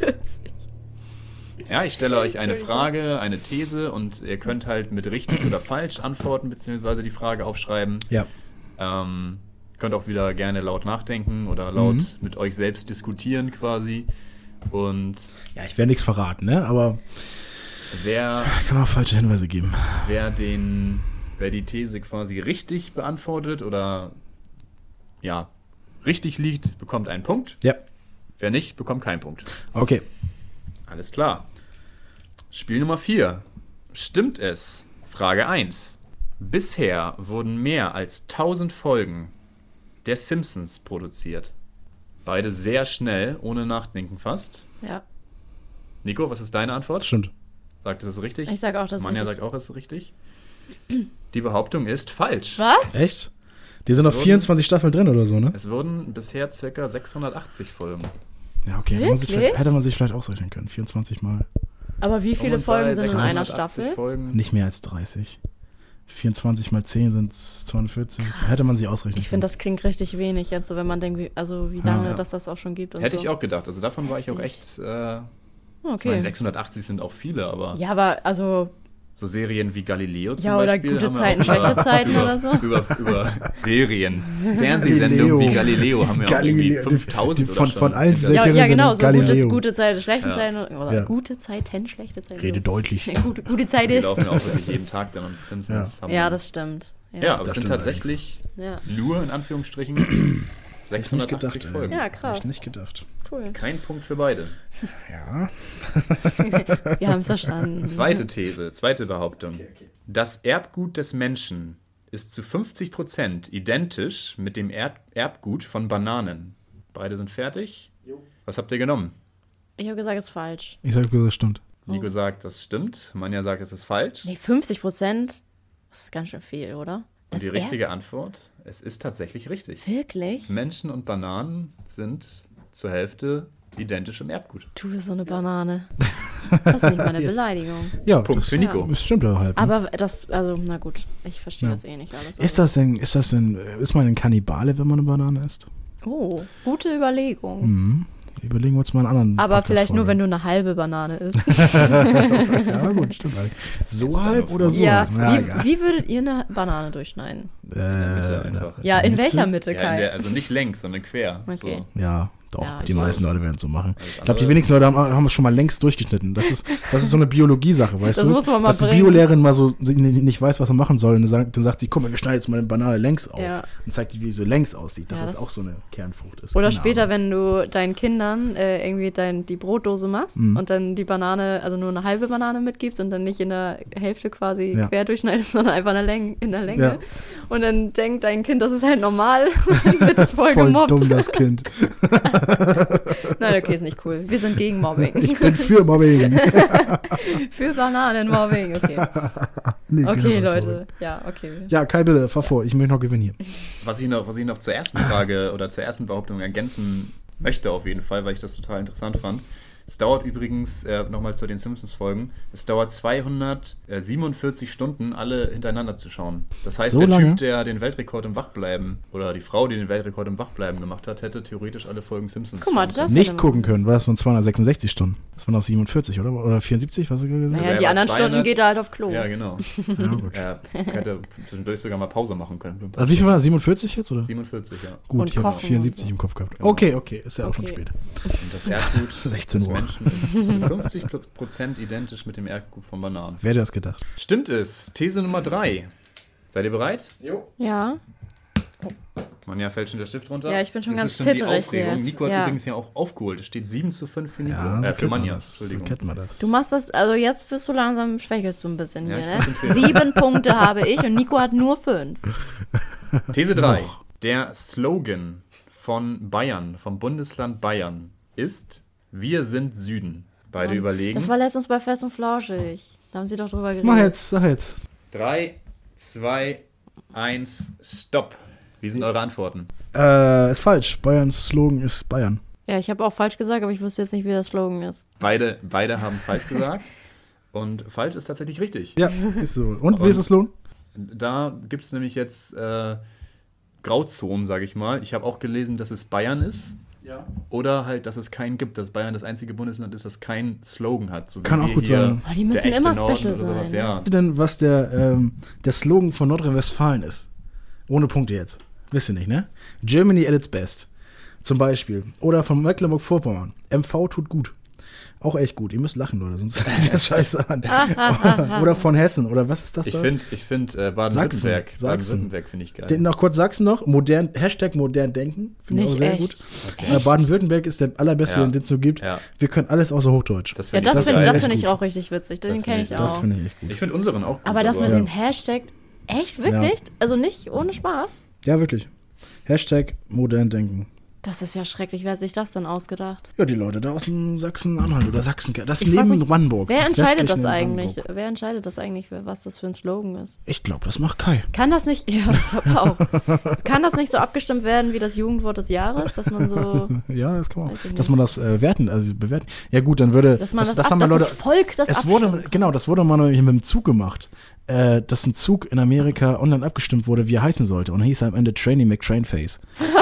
Ja, ich stelle euch eine Frage, eine These und ihr könnt halt mit richtig oder falsch antworten, beziehungsweise die Frage aufschreiben. Ja. Könnt auch wieder gerne laut nachdenken oder laut mit euch selbst diskutieren quasi. Und Ja, ich werde nichts verraten, ne? Aber wer kann man falsche Hinweise geben. wer die These quasi richtig beantwortet oder ja, richtig liegt, bekommt einen Punkt. Ja. Wer nicht, bekommt keinen Punkt. Okay. Alles klar. Spiel Nummer 4. Stimmt es? Frage 1. Bisher wurden mehr als 1000 Folgen der Simpsons produziert. Beide sehr schnell, ohne Nachdenken fast. Ja. Nico, was ist deine Antwort? Stimmt. Sagt es richtig? Ich sag auch, das ist Manja richtig. sagt auch, es ist richtig. Die Behauptung ist falsch. Was? Echt? Die sind noch 24 Staffeln drin oder so, ne? Es wurden bisher ca. 680 Folgen. Ja, okay. Wirklich? Hätte man sich vielleicht ausrechnen können. 24 Mal. Aber wie viele Und bei Folgen sind in einer 680 Staffel? Folgen. Nicht mehr als 30. 24 mal 10 sind 42. Hätte man sich ausrechnen Ich finde, das klingt richtig wenig jetzt, so wenn man denkt, wie lange das auch schon gibt. Und Hätte so. ich auch gedacht. Also davon war ich auch Heftig. echt... Ich Okay. meine, 680 sind auch viele, aber Ja, aber also, so Serien wie Galileo zum ja, oder Beispiel. gute haben wir Zeiten, auch schlechte Zeiten oder so. über Serien, Fernsehsendungen wie Galileo haben wir auch irgendwie 5000 oder schon. von allen Ja, Ja, Serien ja, sind genau, es so Galileo. gute Zeiten, schlechte Ja. Zeiten, oder Ja. gute Zeiten, schlechte Zeiten. Rede deutlich. Gute Die Zeiten. laufen ja auch wirklich jeden Tag dann und Simpsons haben. Ja, das stimmt. Ja, aber es Das sind stimmt tatsächlich Ja. nur in Anführungsstrichen 680 ey. Folgen. Ja, Hab krass. ich nicht gedacht. Cool. Kein Punkt für beide. Ja. Wir haben es verstanden. Zweite These, zweite Behauptung. Das Erbgut des Menschen ist zu 50% identisch mit dem Erbgut von Bananen. Beide sind fertig. Was habt ihr genommen? Ich habe gesagt, es ist falsch. Ich sag, das stimmt. Nico sagt, das stimmt. Manja sagt, es ist falsch. Nee, 50%? Das ist ganz schön viel, oder? Und Das die richtige Antwort, es ist tatsächlich richtig. Wirklich? Menschen und Bananen sind zur Hälfte identisch im Erbgut. Du bist so eine Banane. Das ist nicht mal eine Jetzt. Beleidigung. Ja, Punkt für Nico. Das stimmt ja halb. Ne? Aber das, also, na gut, ich verstehe Ja. das eh nicht alles. Ist man ein Kannibale, wenn man eine Banane isst? Oh, gute Überlegung. Überlegen wir uns mal einen anderen. Aber Podcast vielleicht nur, vor. wenn du eine halbe Banane isst. Ja, gut, stimmt. So Jetzt halb deine oder so? Ja, egal. wie würdet ihr eine Banane durchschneiden? Mitte einfach. Ja, in Mitte? welcher Mitte, Ja, Kai? also nicht längs, sondern quer. Okay. So. Ja, doch, Ja, die ich meisten auch. Leute werden es so machen. Alles Ich glaube, die andere- wenigsten Leute haben es schon mal längst durchgeschnitten. Das ist so eine Biologie-Sache, weißt Das du? muss man mal Dass die bringen. Biolehrerin mal so nicht weiß, was man machen soll. Und dann sagt sie, guck mal, wir schneiden jetzt mal eine Banane längs auf. Ja. Und zeigt die, wie sie längs aussieht, dass Ja, das das- auch so eine Kernfrucht ist. Oder Keine später, Ahnung. wenn du deinen Kindern irgendwie die Brotdose machst und dann die Banane, also nur eine halbe Banane mitgibst und dann nicht in der Hälfte quasi Ja. quer durchschneidest, sondern einfach in der Länge. Ja. Und dann denkt dein Kind, das ist halt normal und dann wird es voll Voll gemobbt. dumm, das Kind. Nein, okay, ist nicht cool. Wir sind gegen Mobbing. Ich bin für Mobbing. Für Bananenmobbing, okay. Nee, Okay, genau, sorry. Leute. Ja, okay. Ja, Kai, bitte, fahr vor. Ich möchte noch gewinnen hier. Was ich noch zur ersten Frage oder zur ersten Behauptung ergänzen möchte auf jeden Fall, weil ich das total interessant fand. Es dauert übrigens, nochmal zu den Simpsons-Folgen, es dauert 247 Stunden, alle hintereinander zu schauen. Das heißt, So der lange? Typ, der den Weltrekord im Wachbleiben, oder die Frau, die den Weltrekord im Wachbleiben gemacht hat, hätte theoretisch alle Folgen Simpsons Guck mal, schauen das- können. Nicht hätte man- gucken können, weil das waren 266 Stunden. Das waren noch 47, oder? Oder 74, was hast du gerade gesagt? Naja, Also die er war anderen 200. Stunden geht er halt auf Klo. Ja, genau. Ja, gut. Er hätte zwischendurch sogar mal Pause machen können. Also wie viel war das? 47 jetzt, oder? 47, ja. Gut, Und ich habe kochen 74 und so. im Kopf gehabt. Genau. Okay, ist ja auch schon Okay. spät. Und das Erbgut 16 des Uhr. Menschen ist zu 50% identisch mit dem Erbgut von Bananen. Wer hätte das gedacht? Stimmt es. These Nummer 3. Seid ihr bereit? Ja. Manja, fällt schon der Stift runter. Ja, ich bin schon Das ganz ist schon die zitterig Aufregung. hier. Nico hat Ja. übrigens ja auch aufgeholt. Es steht 7:5 für Nico. so Für kennt man Manja, das. So Entschuldigung. kennt man das. Du machst das, also jetzt bist du langsam, schwächelst du ein bisschen Ja, hier, ich ne? konzentriere. 7 Punkte habe ich und Nico hat nur 5. These 3. Der Slogan von Bayern, vom Bundesland Bayern, ist: Wir sind Süden. Beide überlegen. Das war letztens bei Fest und Flauschig. Da haben sie doch drüber geredet. Sag jetzt. 3, 2, 1, Stopp. Wie sind eure Antworten? Ist falsch. Bayerns Slogan ist Bayern. Ja, ich habe auch falsch gesagt, aber ich wusste jetzt nicht, wie der Slogan ist. Beide haben falsch gesagt. Und falsch ist tatsächlich richtig. Ja, siehst du. Und wie ist das Slogan? Da gibt es nämlich jetzt Grauzonen, sage ich mal. Ich habe auch gelesen, dass es Bayern ist. Ja. Oder halt, dass es keinen gibt, dass Bayern das einzige Bundesland ist, das keinen Slogan hat. So wie Kann auch wir gut hier sein. Oh, die müssen der echte immer Norden special oder sowas, sein. ja. Weißt du denn, was der Slogan von Nordrhein-Westfalen ist? Ohne Punkte jetzt. Wisst ihr nicht, ne? Germany at its best. Zum Beispiel. Oder von Mecklenburg-Vorpommern. MV tut gut. Auch echt gut. Ihr müsst lachen, Leute, sonst hört sich das scheiße an. Oder von Hessen. Oder was ist das Ich da? finde Baden-Württemberg. Sachsen. Baden-Württemberg finde ich geil. Noch kurz Sachsen noch. #modern denken. Finde ich auch Nicht sehr echt. gut. Echt? Baden-Württemberg ist der allerbeste, Ja. den es so gibt. Ja. Wir können alles außer Hochdeutsch. Das Ja, finde ich das so finde geil. find ich gut. auch richtig witzig. Den Das kenne ich find ich- Das auch. finde ich echt gut. Ich finde unseren auch gut. Aber das mit Ja. dem Hashtag, echt, wirklich? Also nicht ohne Spaß? Ja, wirklich. #modern denken. Das ist ja schrecklich. Wer hat sich das denn ausgedacht? Ja, die Leute da aus dem Sachsen-Anhalt oder Sachsen. Das Ich frag neben mich, Brandenburg. Wer entscheidet das Westlichen eigentlich? Brandenburg. Wer entscheidet das eigentlich, was das für ein Slogan ist? Ich glaube, das macht Kai. Kann das nicht, ja, ich glaube auch. Kann das nicht so abgestimmt werden wie das Jugendwort des Jahres, dass man so, Ja, das kann man. Weiß ich Dass nicht. man das bewerten. Ja gut, dann würde. dass man das, haben wir das Leute. ist Volk, das Es wurde, abstimmt. genau, das wurde mal nämlich mit dem Zug gemacht. Dass ein Zug in Amerika online abgestimmt wurde, wie er heißen sollte. Und dann hieß er am Ende Trainee McTrainface.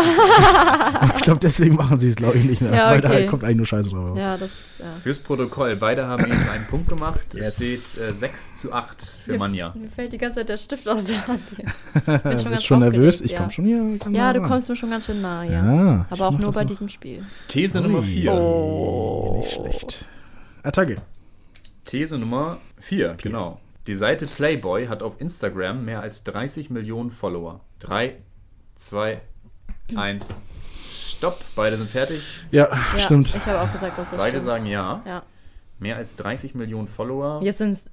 Und ich glaube, deswegen machen sie es, glaube ich, nicht mehr. Ja, Weil da okay. kommt eigentlich nur Scheiße drauf raus. Ja, das, ja. Fürs Protokoll, beide haben eben einen Punkt gemacht. Yes. Es steht 6:8 für Manja. Mir fällt die ganze Zeit der Stift aus der Hand jetzt. Ich bin Du ganz bist schon nervös? aufgeregt, Ich ja. komme schon hier. ganz Ja, nah du ran. kommst mir schon ganz schön nah, ja. Ja, ich Aber auch mach nur das bei noch. diesem Spiel. These Nummer 4. Nicht schlecht. Attacke. These Nummer 4, genau. Die Seite Playboy hat auf Instagram mehr als 30 Millionen Follower. 3, 2, 1, Stopp. Beide sind fertig. Ja, Ja, stimmt. Ich habe auch gesagt, dass das Beide stimmt. sagen ja. Ja. Mehr als 30 Millionen Follower. Jetzt sind es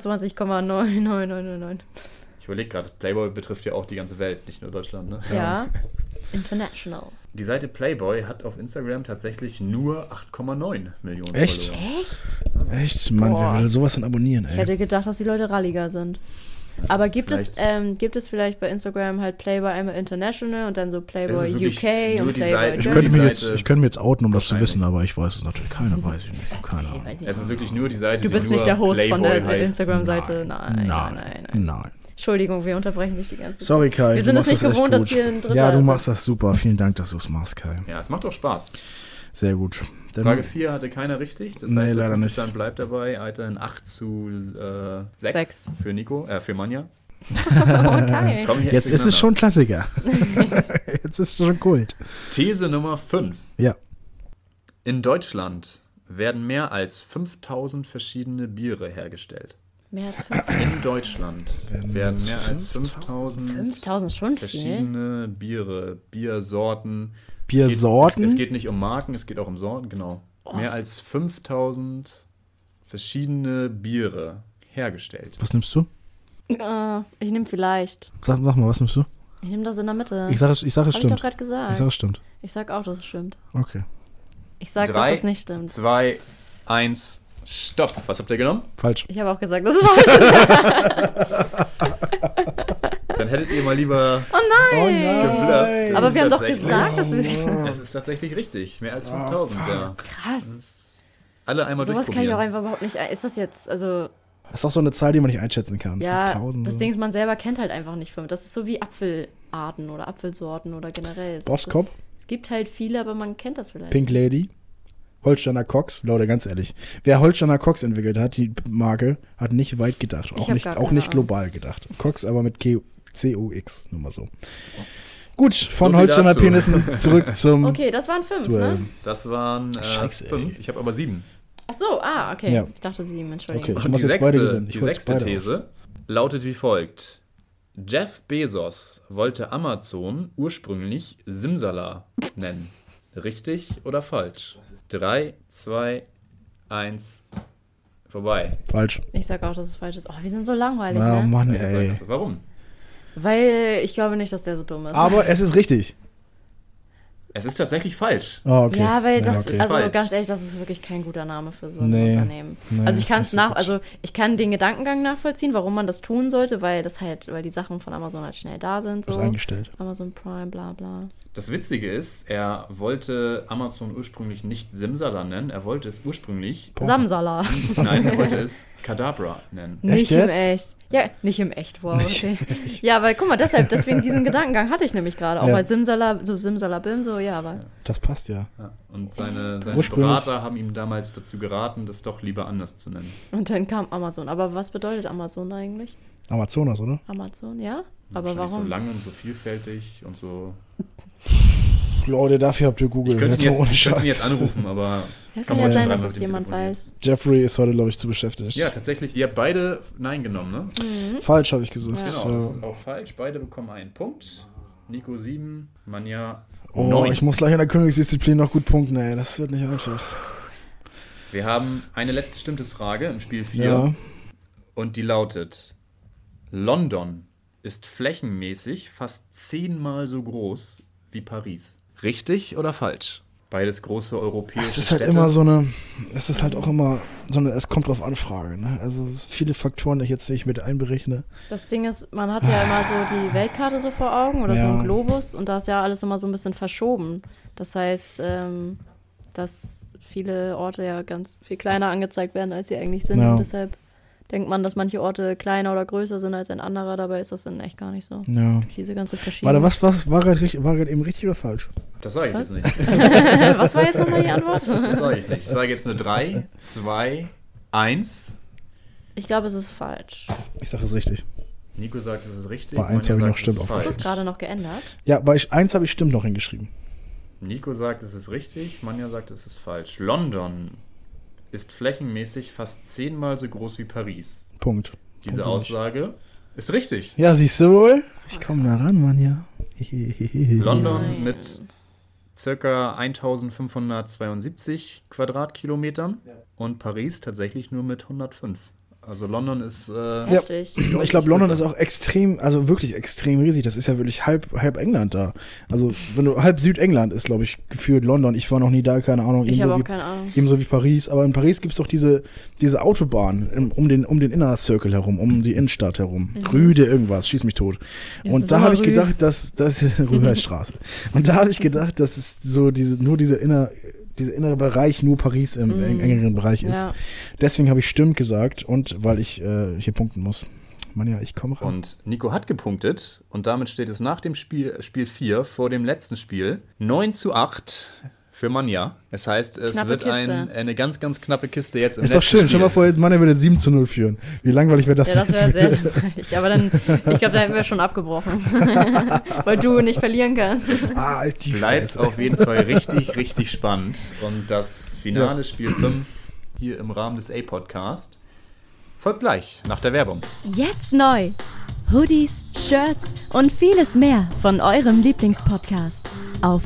29,9999. Ich überlege gerade, Playboy betrifft ja auch die ganze Welt, nicht nur Deutschland. Ne? Ja. International. Die Seite Playboy hat auf Instagram tatsächlich nur 8,9 Millionen Echt? Follower. Echt? Echt? Mann, Boah. wer will sowas denn abonnieren, Ich ey? hätte gedacht, dass die Leute ralliger sind. Aber gibt es vielleicht bei Instagram halt Playboy einmal International und dann so Es Playboy ist wirklich UK nur und die Playboy Seite- Ich Nur könnte, die mir Seite- jetzt, ich könnte mir jetzt outen, um das zu Wahrscheinlich. wissen, aber ich weiß es natürlich. Keiner weiß ich nicht. Keine Ahnung. Weiß ich Es ist nicht. wirklich nur die Seite, Du bist die nur nicht der Host von Playboy der heißt. Instagram-Seite. Nein. Entschuldigung, wir unterbrechen dich die ganze Zeit. Sorry, Kai. Wir du sind es machst nicht das echt gewohnt, dass gut. hier ein Dritter Ja, du sitzt. machst das super. Vielen Dank, dass du es machst, Kai. Ja, es macht doch Spaß. Sehr gut. Dann, Frage 4 hatte keiner richtig. Das Nee, heißt, der leider nicht. Punktestand bleibt dabei. Weiterhin 8:6 Sechs. für für Manja. Okay. Komm hier Jetzt echt ist es durcheinander. schon Klassiker. Jetzt ist es schon Kult. These Nummer 5. Ja. In Deutschland werden mehr als 5000 verschiedene Biere hergestellt. Mehr als 5. In Deutschland werden mehr als 5000 5000 ist schon viel. verschiedene Biere, Biersorten. Biersorten? Es geht nicht um Marken, es geht auch um Sorten, genau. Mehr als 5000 verschiedene Biere hergestellt. Was nimmst du? Ich nehme vielleicht. Sag mal, was nimmst du? Ich nehme das in der Mitte. Ich sag es Habe ich doch stimmt. gerade gesagt. Ich sag es stimmt. Ich sag auch, dass es stimmt. Okay. Ich sag, 3, dass es nicht stimmt. 2, 1, Stopp. Was habt ihr genommen? Falsch. Ich habe auch gesagt, dass es falsch ist. Dann hättet ihr mal lieber Oh nein! geblufft. Das Aber ist wir haben doch tatsächlich- gesagt, dass wir es. Es ist tatsächlich richtig. Mehr als 5000, ja. Krass. Alle einmal Sowas kann ich auch durchprobieren. einfach überhaupt nicht. Ist das jetzt, also, Das ist auch so eine Zahl, die man nicht einschätzen kann. ja, 5000 das so. Ding ist, man selber kennt halt einfach nicht fünf. Das ist so wie Apfelarten oder Apfelsorten oder generell. Es ist Boskop, so, es gibt halt viele, aber man kennt das vielleicht. Pink Lady, Holsteiner Cox. Leute, ganz ehrlich. Wer Holsteiner Cox entwickelt hat, die Marke, hat nicht weit gedacht. Ich Auch hab nicht, gar auch keine nicht Ahnung. global gedacht. Cox aber mit COX, nur mal so. Gut, von viel Holsteiner dazu. Penissen zurück zum Okay, das waren 5, Duell. ne? Das waren Scheiße, 5. Ich habe aber 7. Ach so, okay. Ja. Ich dachte 7, Entschuldigung. Okay. Ich Und muss die jetzt beide sechste, gewinnen. Ich die hol jetzt 6. beide These lautet wie folgt. Jeff Bezos wollte Amazon ursprünglich Simsala nennen. Richtig oder falsch? 3, 2, 1, vorbei. Falsch. Ich sag auch, dass es falsch ist. Oh, wir sind so langweilig, Ah, ne? Mann, Sag ey. das. Warum? Weil ich glaube nicht, dass der so dumm ist. Aber es ist richtig. Es ist tatsächlich falsch. Oh, okay. Ja, weil das, okay. also Falsch. ganz ehrlich, das ist wirklich kein guter Name für so ein Nee. Unternehmen. Nee, Also ich das kann ist nicht so gut. also ich kann den Gedankengang nachvollziehen, warum man das tun sollte, weil die Sachen von Amazon halt schnell da sind. Ist So. eingestellt. Amazon Prime, bla bla. Das Witzige ist, er wollte Amazon ursprünglich nicht Simsala nennen, er wollte es ursprünglich, Samsala. nein, er wollte es Kadabra nennen. Nicht Echt im jetzt? Echt. Ja, nicht im Echt, wow, okay. Ja, weil guck mal, deswegen diesen Gedankengang hatte ich nämlich gerade. Auch Ja. bei Simsalabim, so, ja, aber. Das passt ja. Ja, und seine Ursprünglich- Berater haben ihm damals dazu geraten, das doch lieber anders zu nennen. Und dann kam Amazon. Aber was bedeutet Amazon eigentlich? Amazonas, oder? Amazon, ja? Aber Wahrscheinlich warum? so lang und so vielfältig und so. Leute, dafür habt ihr Google. Ich könnte ihn mal jetzt, ohne ich könnte ihn Scheiß. jetzt anrufen, aber Ja, kann kann man ja schon sein, dreimal dass es mit ihm jemand telefonieren. weiß. Jeffrey ist heute, glaube ich, zu beschäftigt. Ja, tatsächlich, ihr habt beide Nein genommen, ne? Falsch, habe ich gesagt. Genau, Ja. das ist auch falsch. Beide bekommen einen Punkt. Nico 7, Manja Oh, 9. ich muss gleich in der Königsdisziplin noch gut punkten, ey. Das wird nicht einfach. Wir haben eine letzte Stimmtesfrage im Spiel 4 Ja. und die lautet: London ist flächenmäßig fast 10-mal so groß wie Paris. Richtig oder falsch? Beides große europäische Es ist halt Städte. immer so eine, es ist halt auch immer so eine, es kommt drauf an, Frage, ne? Also es sind viele Faktoren, die ich jetzt nicht mit einberechne. Das Ding ist, man hat ja immer so die Weltkarte so vor Augen oder so Ja. einen Globus und da ist ja alles immer so ein bisschen verschoben. Das heißt, dass viele Orte ja ganz viel kleiner angezeigt werden, als sie eigentlich sind. Ja. Und deshalb denkt man, dass manche Orte kleiner oder größer sind als ein anderer. Dabei ist das dann echt gar nicht so. Ja. Diese ganze Verschiebung. Warte, was war gerade eben richtig oder falsch? Das sage ich Was? jetzt nicht. Was war jetzt nochmal die Antwort? Das sage ich nicht. Ich sage jetzt nur 3, 2, 1. Ich glaube, es ist falsch. Ich sage es richtig. Nico sagt, es ist richtig. Bei 1 Manja habe ich noch sagt, stimmt es ist auch. Hast du falsch. es gerade noch geändert? Ja, bei 1 habe ich stimmt noch hingeschrieben. Nico sagt, es ist richtig. Manja sagt, es ist falsch. London ist flächenmäßig fast 10-mal so groß wie Paris. Punkt. Diese Punkt für mich. Aussage ist richtig. Ja, siehst du wohl? Ich komme da ran, Mann, ja. London Nein. mit circa 1572 Quadratkilometern und Paris tatsächlich nur mit 105. Also London ist Heftig. Ich glaube, London ist auch extrem, also wirklich extrem riesig. Das ist ja wirklich halb England da. Also, wenn du halb Südengland ist, glaube ich, gefühlt London. Ich war noch nie da, keine Ahnung. Ich habe Ebenso auch keine Ahnung. Ebenso wie Paris. Aber in Paris gibt es doch diese Autobahn um den Inner Circle herum, um die Innenstadt herum. Rüde irgendwas, schieß mich tot. Ja, es Und ist da immer habe ich Rü. gedacht, dass das ist Rührstraße. Und da habe ich gedacht, dass es so dieser innere Bereich nur Paris im engeren Bereich ist. Ja. Deswegen habe ich stimmt gesagt und weil ich hier punkten muss. Mann, ja, ich komme ran. und Nico hat gepunktet und damit steht es nach dem Spiel 4 vor dem letzten Spiel 9:8 für Manja. Das heißt, es Knappe wird Kiste. eine ganz, ganz knappe Kiste jetzt im Ist doch letzten schön. Stell mal Spiel. vor, jetzt Mann, er würde 7:0 führen. Wie langweilig wäre das Ja, das jetzt wäre sehr wieder? langweilig. Aber dann, ich glaube, da hätten wir schon abgebrochen. Weil du nicht verlieren kannst. Ah, halt die Bleibt Fresse. auf jeden Fall richtig, richtig spannend. Und das finale Spiel 5 hier im Rahmen des A-Podcast folgt gleich nach der Werbung. Jetzt neu. Hoodies, Shirts und vieles mehr von eurem Lieblingspodcast auf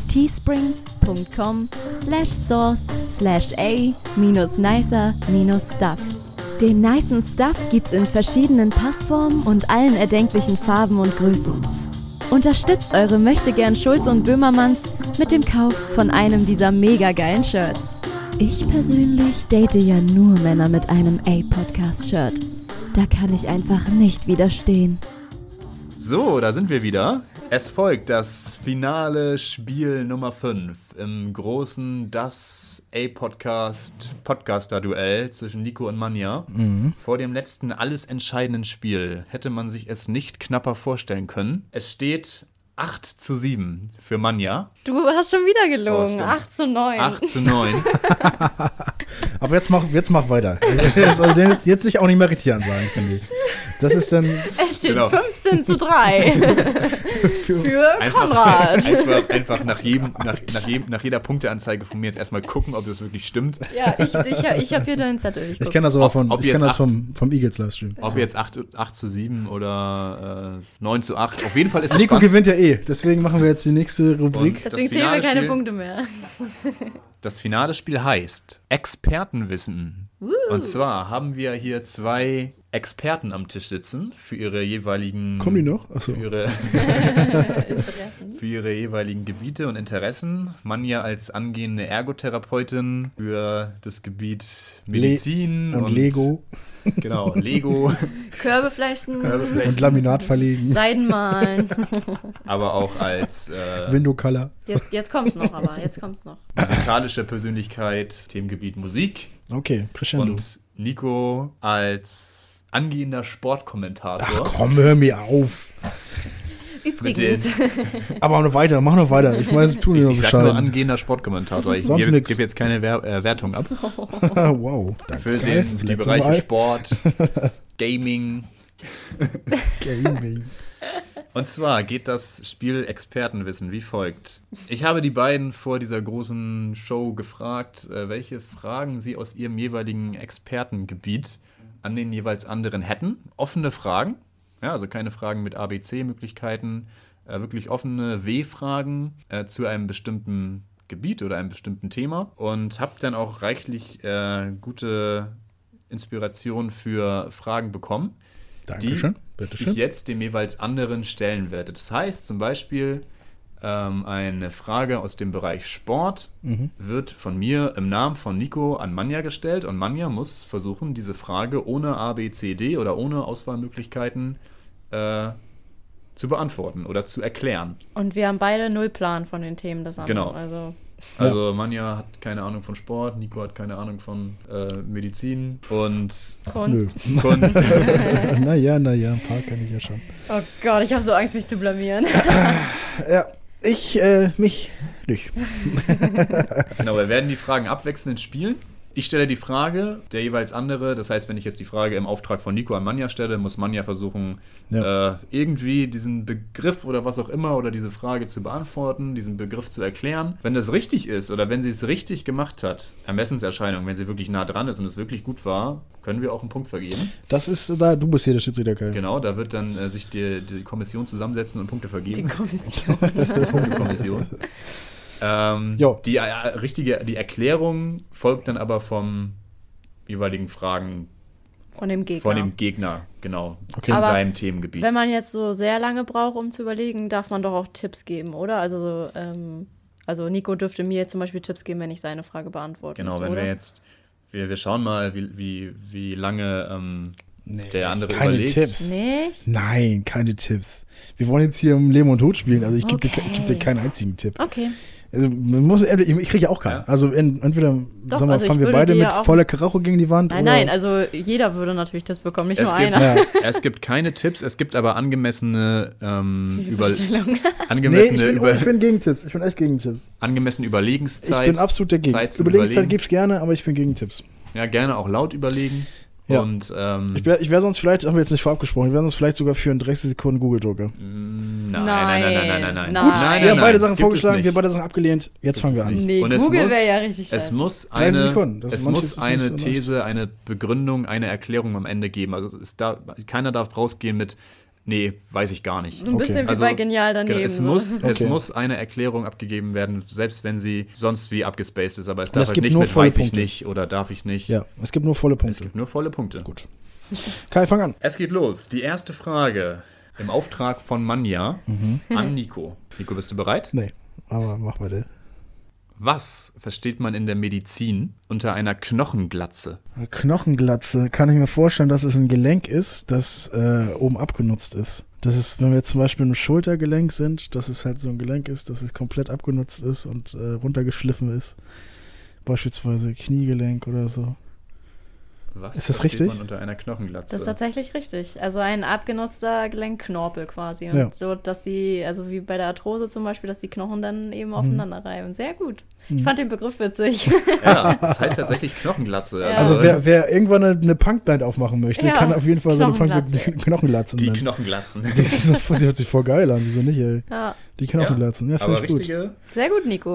teespring.com/stores/a-nicer-stuff. Den nicen Stuff gibt's in verschiedenen Passformen und allen erdenklichen Farben und Größen. Unterstützt eure Möchtegern Schulz und Böhmermanns mit dem Kauf von einem dieser mega geilen Shirts. Ich persönlich date ja nur Männer mit einem A-Podcast-Shirt. Da kann ich einfach nicht widerstehen. So, da sind wir wieder. Es folgt das finale Spiel Nummer 5 im großen Das A-Podcaster-Duell zwischen Nico und Manja. Vor dem letzten alles entscheidenden Spiel hätte man sich es nicht knapper vorstellen können. Es steht 8:7 für Manja. Du hast schon wieder Oh, gelogen. stimmt. 8:9. 8:9. Aber jetzt mach weiter. Jetzt sich auch nicht mehr richtig ansagen, finde ich. Das ist dann Es steht Genau. 15:3 für Konrad. Einfach nach jeder Punkteanzeige von mir jetzt erstmal gucken, ob das wirklich stimmt. Ja, ich habe hier deinen Zettel. ich kenne das aber Ob jetzt vom Eagles-Livestream. Ob jetzt 8:7 oder 9:8. Auf jeden Fall ist es Nico spannend. gewinnt ja eh, deswegen machen wir jetzt die nächste Rubrik. Und Deswegen das zählen wir keine Finale-Spiel- Punkte mehr. Das finale Spiel heißt Expertenwissen Und zwar haben wir hier 2 Experten am Tisch sitzen für ihre jeweiligen... Kommen die noch? Achso. Für ihre jeweiligen Gebiete und Interessen. Manja als angehende Ergotherapeutin für das Gebiet Medizin und Lego. Genau, Lego. Körbe flechten. Und Laminat verlegen. Seiden malen. Aber auch als Window Color. Jetzt kommt's noch. musikalische Persönlichkeit, Themengebiet Musik. Okay, crescendo. Und Nico als angehender Sportkommentator. Ach komm, hör mir auf. Übrigens. Aber noch weiter, mach noch weiter. Ich meine, tun wir noch Ich sag nur Bescheid. angehender Sportkommentator. Ich Sonst gebe nix. jetzt keine Wertung ab. Wow. Für Danke. die Letztes Bereiche Mal. Sport, Gaming. Gaming. Und zwar geht das Spiel Expertenwissen wie folgt. Ich habe die beiden vor dieser großen Show gefragt, welche Fragen sie aus ihrem jeweiligen Expertengebiet an den jeweils anderen hätten. Offene Fragen, ja, also keine Fragen mit ABC-Möglichkeiten, wirklich offene W-Fragen zu einem bestimmten Gebiet oder einem bestimmten Thema. Und habe dann auch reichlich gute Inspiration für Fragen bekommen, Dankeschön. die Bitteschön. ich jetzt dem jeweils anderen stellen werde. Das heißt zum Beispiel, eine Frage aus dem Bereich Sport wird von mir im Namen von Nico an Manja gestellt und Manja muss versuchen, diese Frage ohne A, B, C, D oder ohne Auswahlmöglichkeiten zu beantworten oder zu erklären. Und wir haben beide 0 Plan von den Themen des anderen. Genau. Also Manja hat keine Ahnung von Sport, Nico hat keine Ahnung von Medizin und Kunst. Kunst. Naja, ein paar kann ich ja schon. Oh Gott, ich habe so Angst, mich zu blamieren. Ja, mich nicht. Genau, wir werden die Fragen abwechselnd spielen. Ich stelle die Frage, der jeweils andere. Das heißt, wenn ich jetzt die Frage im Auftrag von Nico an Manja stelle, muss Manja versuchen, irgendwie diesen Begriff oder was auch immer oder diese Frage zu beantworten, diesen Begriff zu erklären. Wenn das richtig ist oder wenn sie es richtig gemacht hat, Ermessenserscheinung, wenn sie wirklich nah dran ist und es wirklich gut war, können wir auch einen Punkt vergeben. Das ist da, du bist hier der Schiedsrichter, Kai. Genau, da wird dann sich die Kommission zusammensetzen und Punkte vergeben. Die Kommission. Punktekommission. Die Erklärung folgt dann aber vom jeweiligen Fragen Von dem Gegner. von dem Gegner, genau, Okay. in Aber seinem Themengebiet. Wenn man jetzt so sehr lange braucht, um zu überlegen, darf man doch auch Tipps geben, oder? Also Nico dürfte mir jetzt zum Beispiel Tipps geben, wenn ich seine Frage beantworte. Genau, wenn oder? wir jetzt, wir schauen mal, wie lange der andere keine überlegt. Tipps. Nicht? Nein, keine Tipps. Wir wollen jetzt hier um Leben und Tod spielen, also ich gebe Okay. dir keinen einzigen Tipp. Okay. Also man muss, ich kriege ja auch keinen. Ja. Also entweder Doch, sagen wir, also ich fahren wir würde beide dir mit ja auch- voller Karacho gegen die Wand. Nein, also jeder würde natürlich Tipps bekommen, nicht Es nur gibt, einer. es gibt keine Tipps, es gibt aber angemessene, Hilfestellung. Nee, ich bin gegen Tipps. Ich bin echt gegen Tipps. angemessene Ich Überlegenszeit. bin absolut dagegen. Zeit zum Überlegenszeit Überlegen. gibt's gerne, aber ich bin gegen Tipps. Ja, gerne auch laut überlegen. Ja. Und Ich wäre sonst vielleicht, haben wir jetzt nicht vorab gesprochen, ich wäre sonst vielleicht sogar für einen 30 Sekunden Google-Drucker. nein. Nein. Gut, wir haben beide Sachen Gibt es vorgeschlagen, nicht. wir haben beide Sachen abgelehnt. Jetzt fangen wir an. nicht. Nee, Und es Google muss- wäre ja richtig Es scheiße. muss 30 Sekunden, das es ist manches muss ist eine nicht so leicht. These, eine Begründung, eine Erklärung am Ende geben. Also keiner darf rausgehen mit, nee, weiß ich gar nicht. So ein bisschen Okay. wie Also, bei Genial daneben. Genau, es so. muss eine Erklärung abgegeben werden, selbst wenn sie sonst wie abgespaced ist. Aber es Und darf es halt gibt nicht nur mit volle weiß ich Punkte. nicht oder darf ich nicht. Ja, es gibt nur volle Es Punkte. gibt nur volle Punkte. Gut. Kai, fang an. Es geht los. Die erste Frage im Auftrag von Manja an Nico. Nico, bist du bereit? Nee, aber mach mal den. Was versteht man in der Medizin unter einer Knochenglatze? Eine Knochenglatze, kann ich mir vorstellen, dass es ein Gelenk ist, das oben abgenutzt ist. Das ist, wenn wir jetzt zum Beispiel im Schultergelenk sind, dass es halt so ein Gelenk ist, dass es komplett abgenutzt ist und runtergeschliffen ist. Beispielsweise Kniegelenk oder so. Was Ist das versteht richtig? man unter einer Knochenglatze? Das ist tatsächlich richtig. Also ein abgenutzter Gelenkknorpel quasi. Und Ja. so, dass die, also wie bei der Arthrose zum Beispiel, dass die Knochen dann eben aufeinander reiben. Sehr gut. Ich fand den Begriff witzig. Ja, das heißt tatsächlich Knochenglatze. Ja. Also wer irgendwann eine Punkband aufmachen möchte, Ja, kann auf jeden Fall so eine Knochenglatze. Knochenglatze die nennen. Knochenglatzen. Sie hört sich voll geil an, wieso nicht, ey? Ja, Die Knochenglatzen, ja, finde aber ich gut. richtige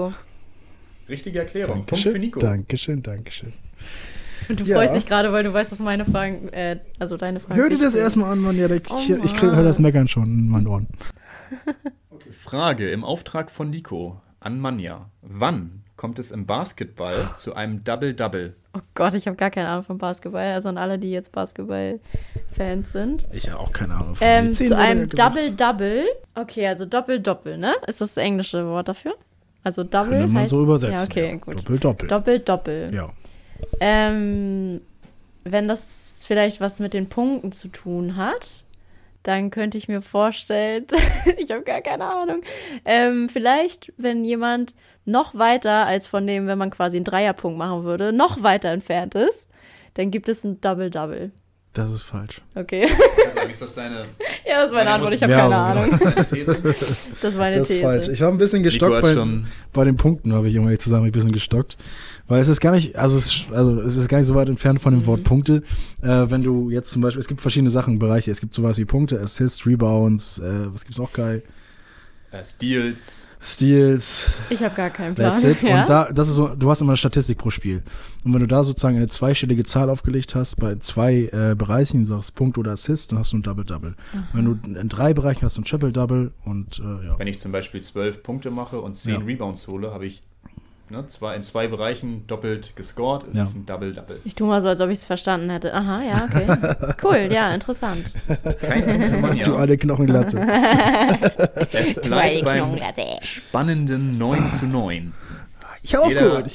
Erklärung. Punkt für Nico. Dankeschön. und du Ja. freust dich gerade, weil du weißt, dass meine Fragen, also deine Fragen. Hör dir das richtig erstmal an, Mann. Ja, Oh ich höre das Meckern schon in meinen Ohren. Frage im Auftrag von Nico an Manja. Wann kommt es im Basketball zu einem Double-Double? Oh Gott, ich habe gar keine Ahnung von Basketball. Also an alle, die jetzt Basketball-Fans sind. Ich habe auch keine Ahnung von Zu einem Double-Double. Okay, also Doppel-Doppel, ne? Ist das englische Wort dafür? Also Double Könnte man heißt... so übersetzen. Ja, okay, ja. gut. Doppel-Doppel. Doppel-Doppel. Ja. Wenn das vielleicht was mit den Punkten zu tun hat, dann könnte ich mir vorstellen, ich habe gar keine Ahnung, vielleicht, wenn jemand noch weiter als von dem, wenn man quasi einen Dreierpunkt machen würde, noch weiter entfernt ist, dann gibt es ein Double-Double. Das ist falsch. Okay. Sag, ist das deine... Ja, das ist meine Antwort, ich habe keine Ahnung. Das war eine Das ist These. falsch. Ich war ein bisschen gestockt bei den Punkten, habe ich immer zusammen ein bisschen gestockt. Weil es ist gar nicht, es ist gar nicht so weit entfernt von dem Wort Punkte. Wenn du jetzt zum Beispiel, es gibt verschiedene Bereiche. Es gibt sowas wie Punkte, Assists, Rebounds, was gibt's noch geil? Steals. Ich habe gar keinen Plan. That's it. Ja? Und das ist so, du hast immer eine Statistik pro Spiel. Und wenn du da sozusagen eine zweistellige Zahl aufgelegt hast, bei 2 Bereichen, sagst Punkt oder Assist, dann hast du ein Double-Double. Wenn du in 3 Bereichen hast du ein Triple-Double und ja. Wenn ich zum Beispiel 12 Punkte mache und 10 Rebounds hole, habe ich in 2 Bereichen doppelt gescored, ist es ein Double-Double. Ich tue mal so, als ob ich es verstanden hätte. Aha, ja, okay. Cool, ja, interessant. Kein Punkt für Manja. Du alte Knochenglatze. Es bleibt beim spannenden 9:9. Ich habe aufgeholt.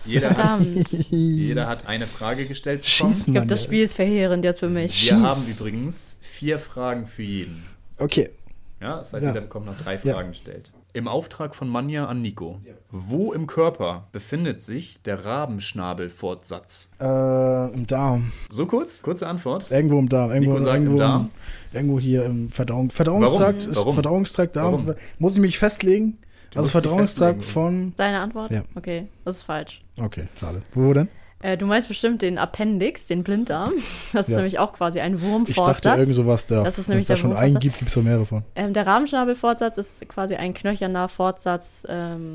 Jeder hat eine Frage gestellt bekommen. Ich glaube, das Spiel ist verheerend jetzt für mich. Wir haben übrigens 4 Fragen für jeden. Okay. Ja, das heißt, jeder bekommt noch 3 Fragen gestellt. Im Auftrag von Manja an Nico. Wo im Körper befindet sich der Rabenschnabelfortsatz? Im Darm. So kurz? Kurze Antwort. Irgendwo im Darm. Nico sagt im Darm. Irgendwo hier im Verdauungstrakt. Warum? Verdauungstrakt, Darm. Warum? Muss ich mich festlegen? Du Also musst dich Verdauungstrakt festlegen. von... Deine Antwort? Ja. Okay, das ist falsch. Okay, schade. Wo denn? Du meinst bestimmt den Appendix, den Blinddarm. Das ist nämlich auch quasi ein Ich Wurmfortsatz. dachte irgend sowas da. Das ist nämlich Wenn es da der schon Wurmfortsatz. einen gibt, gibt es so mehrere von. Der Rabenschnabelfortsatz ist quasi ein knöcherner Fortsatz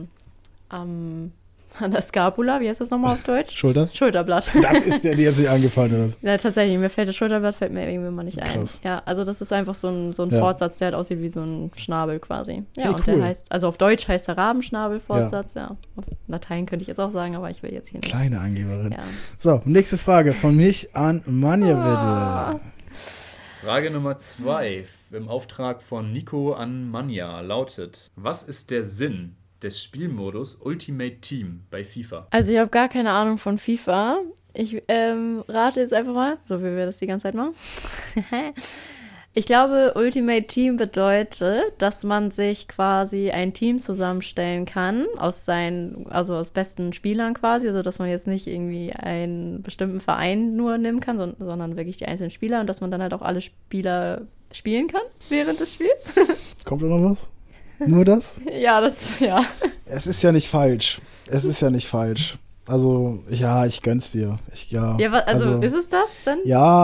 an der Scapula. Wie heißt das nochmal auf Deutsch? Schulterblatt. Das ist der, der jetzt nicht eingefallen ist. Ja, tatsächlich. Mir fällt das Schulterblatt fällt mir irgendwie immer nicht ein. Krass. Ja, also das ist einfach so ein Ja. Fortsatz, der halt aussieht wie so ein Schnabel quasi. Ja, Hey, und cool. der heißt, also auf Deutsch heißt der Rabenschnabelfortsatz, ja. Auf Latein könnte ich jetzt auch sagen, aber ich will jetzt hier nicht. Kleine Angeberin. Ja. So, nächste Frage von mich an Manja, bitte. Frage Nummer 2 im Auftrag von Nico an Manja lautet: Was ist der Sinn des Spielmodus Ultimate Team bei FIFA? Also ich habe gar keine Ahnung von FIFA. Ich rate jetzt einfach mal, so wie wir das die ganze Zeit machen. Ich glaube, Ultimate Team bedeutet, dass man sich quasi ein Team zusammenstellen kann aus besten Spielern quasi, also dass man jetzt nicht irgendwie einen bestimmten Verein nur nehmen kann, sondern wirklich die einzelnen Spieler und dass man dann halt auch alle Spieler spielen kann während des Spiels. Kommt da noch was? Nur das? Ja. Es ist ja nicht falsch. Also, ja, ich gönn's dir. Also ist es das denn?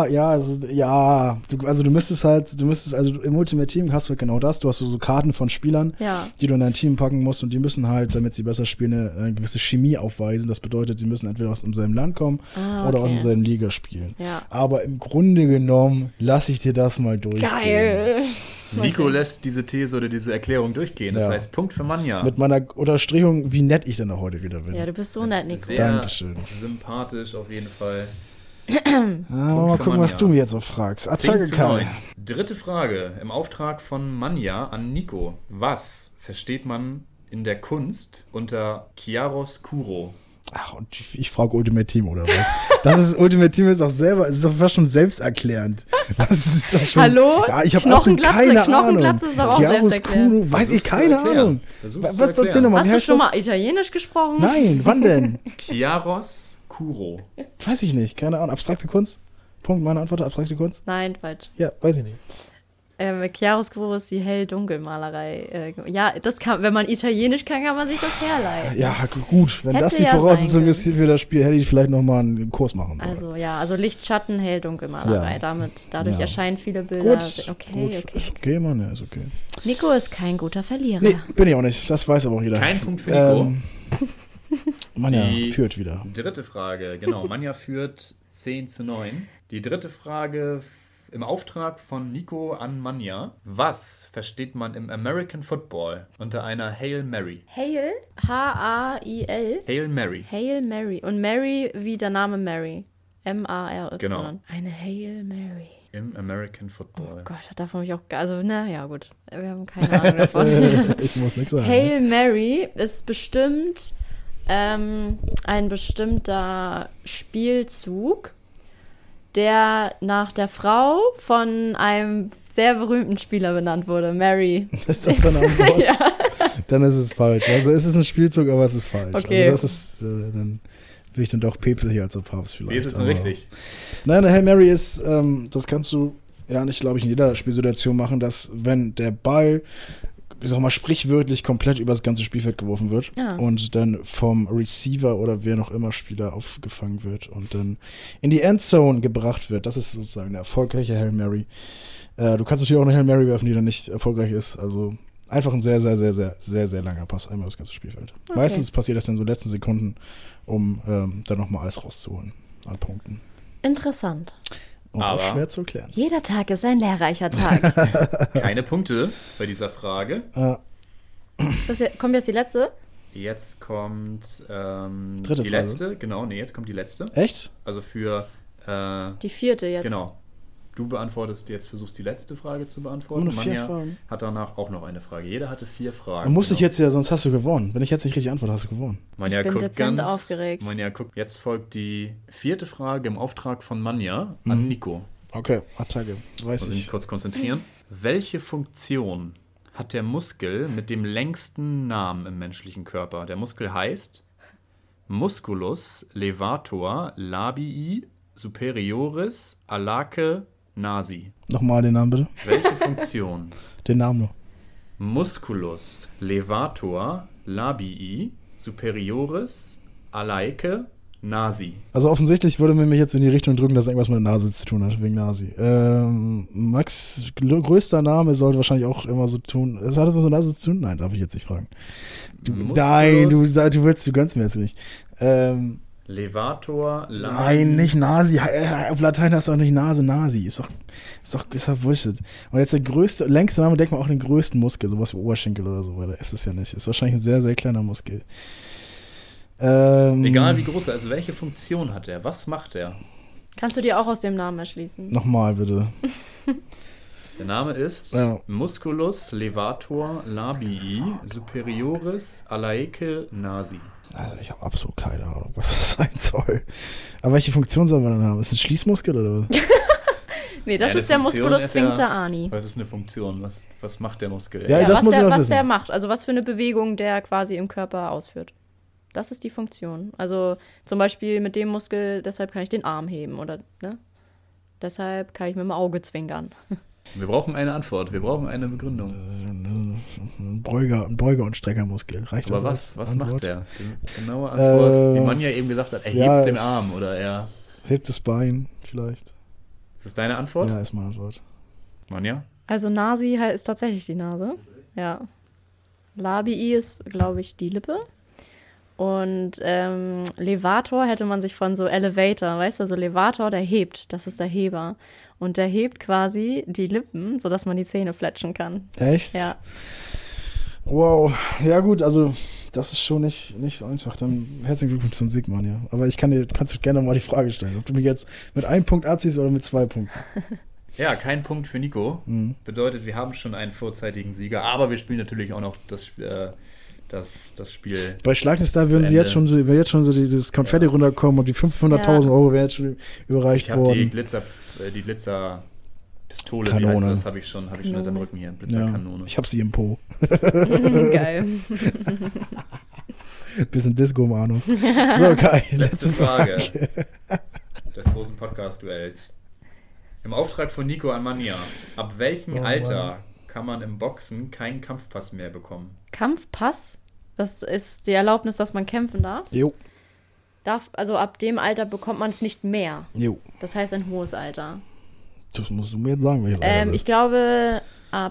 Du müsstest im Ultimate Team hast du halt genau das. Du hast so Karten von Spielern, die du in dein Team packen musst und die müssen halt, damit sie besser spielen, eine gewisse Chemie aufweisen. Das bedeutet, sie müssen entweder aus demselben Land kommen oder aus derselben Liga spielen. Ja. Aber im Grunde genommen lasse ich dir das mal durchgehen. Geil! Nico lässt diese These oder diese Erklärung durchgehen. Das heißt, Punkt für Manja. Mit meiner Unterstrichung, wie nett ich denn auch heute wieder bin. Ja, du bist so nett, Nico. Sehr Dankeschön. sympathisch auf jeden Fall. Mal gucken, was du mir jetzt so fragst. Attacke 10:9. Kai. Dritte Frage im Auftrag von Manja an Nico. Was versteht man in der Kunst unter Chiaroscuro? Ach, und ich frage Ultimate Team oder was? Ultimate Team ist doch fast schon selbsterklärend. Das ist doch schon, Hallo? Ja, ich habe Knochenglotze Ahnung. ist doch auch selbsterklärend. Weiß ich Versuch's zu keine erklären. Ahnung. Versuch's zu Was erklären. erzähl nochmal? Hast du schon mal Italienisch gesprochen? Nein, wann denn? Chiaroscuro. Weiß ich nicht, keine Ahnung. Abstrakte Kunst? Punkt, meine Antwort, abstrakte Kunst? Nein, falsch. Ja, weiß ich nicht. Chiaroscuro ist die Hell-Dunkel-Malerei. Wenn man Italienisch kann man sich das herleiten. Ja, gut. Wenn Hätte das die ja Voraussetzung sein ist für das Spiel, hätte ich vielleicht nochmal einen Kurs machen sollen. Also Licht, Schatten, Hell-Dunkel-Malerei. Ja. Dadurch erscheinen viele Bilder. Gut, Okay. Ist okay, Mann, ja, ist okay. Nico ist kein guter Verlierer. Nee, bin ich auch nicht. Das weiß aber auch jeder. Kein Punkt für Nico. Manja Die führt wieder. Dritte Frage, genau. Manja führt 10:9. Die dritte Frage Im Auftrag von Nico an Manja. Was versteht man im American Football unter einer Hail Mary? Hail? H-A-I-L? Hail Mary. Hail Mary. Und Mary wie der Name Mary. M-A-R-Y. Genau. Eine Hail Mary. Im American Football. Oh Gott, davon habe ich auch... Also, ja gut. Wir haben keine Ahnung davon. Ich muss nichts sagen. Hail Mary ist bestimmt ein bestimmter Spielzug, der nach der Frau von einem sehr berühmten Spieler benannt wurde. Mary. Ist das dann Antwort? Ja. Dann ist es falsch. Also es ist ein Spielzug, aber es ist falsch. Okay. Also das ist, dann bin ich dann doch päpstlicher als der Papst vielleicht. Wie ist es denn richtig? Nein, der Hail Mary ist, das kannst du ja nicht, glaube ich, in jeder Spielsituation machen, dass wenn der Ball, ich sag mal, sprichwörtlich komplett über das ganze Spielfeld geworfen wird und dann vom Receiver oder wer noch immer Spieler aufgefangen wird und dann in die Endzone gebracht wird. Das ist sozusagen eine erfolgreiche Hail Mary. Du kannst natürlich auch eine Hail Mary werfen, die dann nicht erfolgreich ist. Also einfach ein sehr, sehr, sehr, sehr, sehr, sehr langer Pass einmal das ganze Spielfeld. Okay. Meistens passiert das in so letzten Sekunden, um dann nochmal alles rauszuholen an Punkten. Interessant. Und auch schwer zu erklären. Jeder Tag ist ein lehrreicher Tag. Keine Punkte bei dieser Frage. Kommt jetzt die letzte? Jetzt kommt Dritte die Frage. letzte. Genau, nee, jetzt kommt die letzte. Echt? Also für die vierte jetzt. Genau. Du versuchst die letzte Frage zu beantworten. Nur 4 Manja Fragen. hat danach auch noch eine Frage. Jeder hatte 4 Fragen. Man muss dich genau. jetzt ja, sonst hast du gewonnen. Wenn ich jetzt nicht richtig antworte, hast du gewonnen. Manja Ich bin guckt dezent ganz aufgeregt. Manja guckt. Jetzt folgt die 4. Frage im Auftrag von Manja an Nico. Okay, Attacke. Weiß Muss ich mich ich. kurz konzentrieren. Welche Funktion hat der Muskel mit dem längsten Namen im menschlichen Körper? Der Muskel heißt Musculus levator labii superioris alace nasi. Nochmal den Namen bitte. Welche Funktion? Den Namen nur. Musculus levator labii superioris alace nasi. Also offensichtlich würde man mich jetzt in die Richtung drücken, dass es irgendwas mit der Nase zu tun hat, wegen Nasi. Max größter Name sollte wahrscheinlich auch immer so tun. Hat das was mit der Nase zu tun? Nein, darf ich jetzt nicht fragen. Nein, du gönnst mir jetzt nicht. Levator labii. Nein, nicht Nasi. Auf Latein hast du auch nicht Nase, Nasi. Ist doch Bullshit. Und jetzt der längste Name, denkt man auch an den größten Muskel, sowas wie Oberschenkel oder so, weil ist es ja nicht. Ist wahrscheinlich ein sehr, sehr kleiner Muskel. Egal wie groß er ist, welche Funktion hat er? Was macht er? Kannst du dir auch aus dem Namen erschließen? Nochmal bitte. Der Name ist Musculus levator labii superioris alaece nasi. Also ich habe absolut keine Ahnung, was das sein soll. Aber welche Funktion soll man dann haben? Ist das ein Schließmuskel oder was? Nee, das ist der Musculus sphincter ani. Was ist eine Funktion? Was macht der Muskel? Ja, das muss ich auch was wissen. der macht, also was für eine Bewegung der quasi im Körper ausführt. Das ist die Funktion. Also zum Beispiel mit dem Muskel, deshalb kann ich den Arm heben oder, ne? Deshalb kann ich mit dem Auge zwinkern. Wir brauchen eine Antwort, wir brauchen eine Begründung. Ein Beuger- und Streckermuskel. Reicht Aber das? was macht der? Genaue Antwort, wie Manja eben gesagt hat, er hebt den Arm oder er... Hebt das Bein vielleicht. Ist das deine Antwort? Ja, ist meine Antwort. Manja? Also Nasi ist tatsächlich die Nase. Ja. Labii ist, glaube ich, die Lippe. Und Levator hätte man sich von so Elevator, weißt du, so Levator, der hebt, das ist der Heber. Und der hebt quasi die Lippen, sodass man die Zähne fletschen kann. Echt? Ja. Wow. Ja gut, also das ist schon nicht so einfach. Dann herzlichen Glückwunsch zum Sieg, Mann, ja. Aber kannst du gerne mal die Frage stellen, ob du mich jetzt mit 1 Punkt abziehst oder mit 2 Punkten. Ja, kein Punkt für Nico. Bedeutet, wir haben schon einen vorzeitigen Sieger, aber wir spielen natürlich auch noch das Spiel. Bei Schlagstar würden sie jetzt schon so das Konfetti runterkommen und die 500.000 Euro wären jetzt schon überreicht worden. Ich habe die Blitzerpistole, Kanone. wie heißt das, habe ich schon hinterm Rücken hier. Blitzerkanone. Ja, ich habe sie im Po. Geil. Bisschen Disco im Anus. So, Kai, Letzte Frage des großen Podcast-Duells. Im Auftrag von Nico an Manja. Ab welchem Alter kann man im Boxen keinen Kampfpass mehr bekommen? Kampfpass? Das ist die Erlaubnis, dass man kämpfen darf. Jo. Also ab dem Alter bekommt man es nicht mehr. Jo. Das heißt ein hohes Alter. Das musst du mir jetzt sagen, welches Alter das Ich glaube ab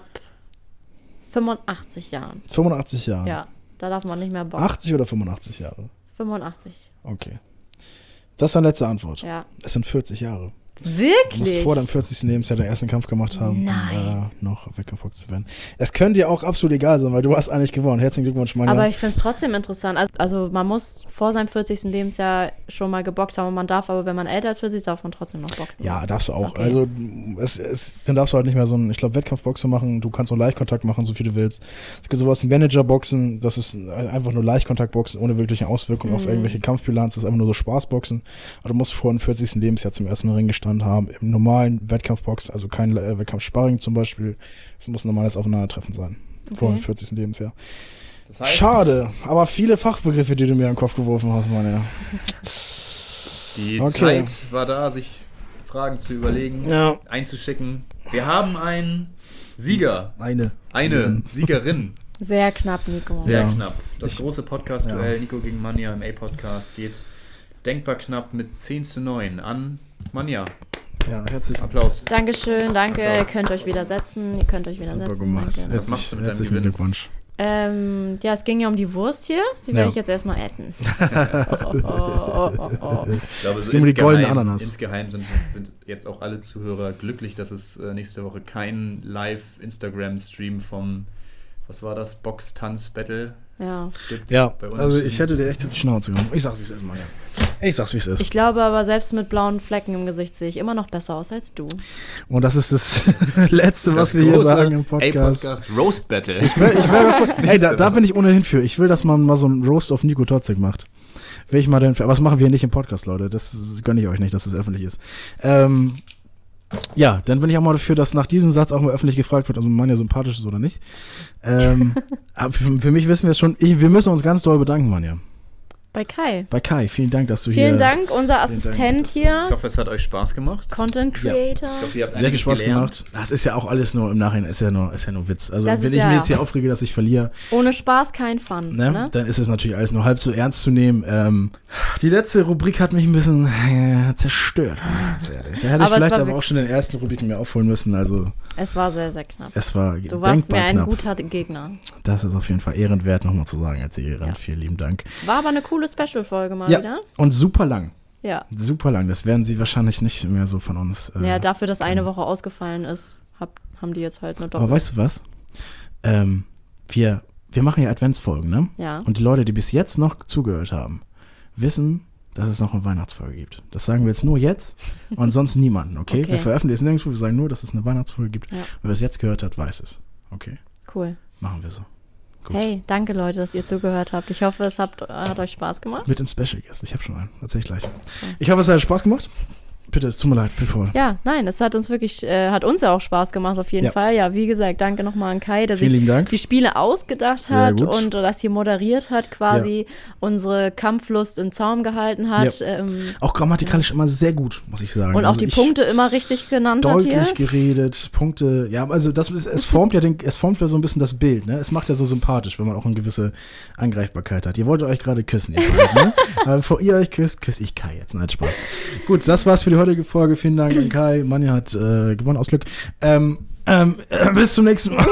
85 Jahren. 85 Jahre? Ja, da darf man nicht mehr boxen. 80 oder 85 Jahre? 85. Okay. Das ist deine letzte Antwort? Ja. Es sind 40 Jahre. Du musst Wirklich? vor deinem 40. Lebensjahr den ersten Kampf gemacht haben, Nein. um noch Wettkampfboxer zu werden. Es könnte dir auch absolut egal sein, weil du hast eigentlich gewonnen. Herzlichen Glückwunsch, Manja. Aber ich finde es trotzdem interessant. Also man muss vor seinem 40. Lebensjahr schon mal geboxt haben. Man darf aber, wenn man älter als 40 ist, darf man trotzdem noch boxen. Ja, darfst du auch. Okay. Also dann darfst du halt nicht mehr so einen, ich glaube, Wettkampfboxen machen. Du kannst auch Leichtkontakt machen, so viel du willst. Es gibt sowas wie Managerboxen, das ist einfach nur Leichtkontaktboxen ohne wirkliche Auswirkungen auf irgendwelche Kampfbilanz. Das ist einfach nur so Spaßboxen. Aber du musst vor dem 40. Lebensjahr zum ersten Mal Ring gestanden haben. Im normalen Wettkampfboxen, also kein Wettkampfsparring zum Beispiel. Es muss ein normales Aufeinandertreffen sein. Vor dem 40. Lebensjahr. Das heißt, Schade, aber viele Fachbegriffe, die du mir in den Kopf geworfen hast, Manja. die Okay. Zeit war da, sich Fragen zu überlegen, Ja. einzuschicken. Wir haben einen Sieger, Eine. eine Siegerin. Sehr knapp, Nico. Sehr Ja. knapp. Das große Podcast-Duell Nico gegen Manja im A-Podcast geht denkbar knapp mit 10:9 an Manja. Ja, herzlich. Applaus. Dankeschön, danke. Ihr Applaus. könnt euch wieder setzen. Ihr könnt euch wieder Super setzen. gemacht. Danke. Was machst du mit deinem Herzlichen Gewinn? Glückwunsch. Ja, es ging ja um die Wurst hier. Die Ja. werde ich jetzt erstmal essen. Ich glaube, so ging um die goldene insgeheim, Ananas. insgeheim sind jetzt auch alle Zuhörer glücklich, dass es nächste Woche keinen Live-Instagram-Stream vom, was war das, Box-Tanz-Battle Ja. gibt. Ja, bei uns. also ich hätte dir echt auf die Schnauze genommen. Ich sag's, wie es ist, Manja. Ich sag's, wie es ist. Ich glaube aber, selbst mit blauen Flecken im Gesicht sehe ich immer noch besser aus als du. Und das ist das Letzte, was Das wir hier große sagen im Podcast. A-Podcast Roast Battle. Ey, da bin ich ohnehin für. Ich will, dass man mal so einen Roast auf Nico Totzek macht. Will ich mal denn, aber das machen wir nicht im Podcast, Leute. Das gönne ich euch nicht, dass das öffentlich ist. Ja, dann bin ich auch mal dafür, dass nach diesem Satz auch mal öffentlich gefragt wird, ob ein Mann ja sympathisch ist oder nicht. Aber für mich wissen wir es schon. Wir müssen uns ganz doll bedanken, Manja. Bei Kai. Bei Kai, vielen Dank, dass du hier... Vielen Dank, unser Assistent Ich hier. hoffe, es hat euch Spaß gemacht. Content Creator. Ich hoffe, ihr habt Sehr viel einiges Spaß gelernt. gemacht. Das ist ja auch alles nur im Nachhinein, ist ja nur Witz. Also Das wenn ist ich ja- mir jetzt hier aufrege, dass ich verliere, Ohne Spaß kein Fun. Ne? dann ist es natürlich alles nur halb so ernst zu nehmen. Die letzte Rubrik hat mich ein bisschen zerstört. Ganz ehrlich. Da hätte ich Aber es vielleicht war aber auch schon in den ersten Rubriken mehr aufholen müssen. Also Es war sehr, sehr knapp. es war Du warst denkbar mir ein knapp. guter Gegner. Das ist auf jeden Fall ehrenwert, nochmal zu sagen als Siegerin. Ja. Vielen lieben Dank. War aber eine coole Special-Folge mal Ja, wieder. und super lang. Ja. Super lang. Das werden sie wahrscheinlich nicht mehr so von uns. Ja, dafür, dass eine Woche ausgefallen ist, haben die jetzt halt eine aber Doppel. weißt du was? Wir machen ja Adventsfolgen, ne? Ja. Und die Leute, die bis jetzt noch zugehört haben, wissen, dass es noch eine Weihnachtsfolge gibt. Das sagen wir jetzt nur jetzt und sonst niemanden, okay? Okay. Wir veröffentlichen es nirgendwo, wir sagen nur, dass es eine Weihnachtsfolge gibt. Ja. Wer es jetzt gehört hat, weiß es. Okay, Cool. machen wir so. Gut. Hey, danke Leute, dass ihr zugehört habt. Ich hoffe, es hat euch Spaß gemacht. Mit dem Special Guest. Ich habe schon einen. Erzähl ich gleich. Ich hoffe, es hat Spaß gemacht. Bitte, es tut mir leid. Viel vor. Ja, nein, es hat uns wirklich, hat uns ja auch Spaß gemacht auf jeden Ja. Fall. Ja, wie gesagt, danke nochmal an Kai, der Vielen sich lieben Dank. die Spiele ausgedacht Sehr hat gut. und das hier moderiert hat, quasi unsere Kampflust im Zaum gehalten hat. Auch grammatikalisch immer sehr gut, muss ich sagen. Und auch Also die ich Punkte immer richtig genannt hat hier. deutlich geredet, Punkte, ja, also es formt ja so ein bisschen das Bild, ne? Es macht ja so sympathisch, wenn man auch eine gewisse Angreifbarkeit hat. Ihr wolltet euch gerade küssen, ihr beiden, ne? Aber bevor ihr euch küsst, küsse ich Kai jetzt. Nein, Spaß. Gut, das war's für die heutige Folge. Vielen Dank an Kai. Manja hat gewonnen aus Glück. Bis zum nächsten Mal.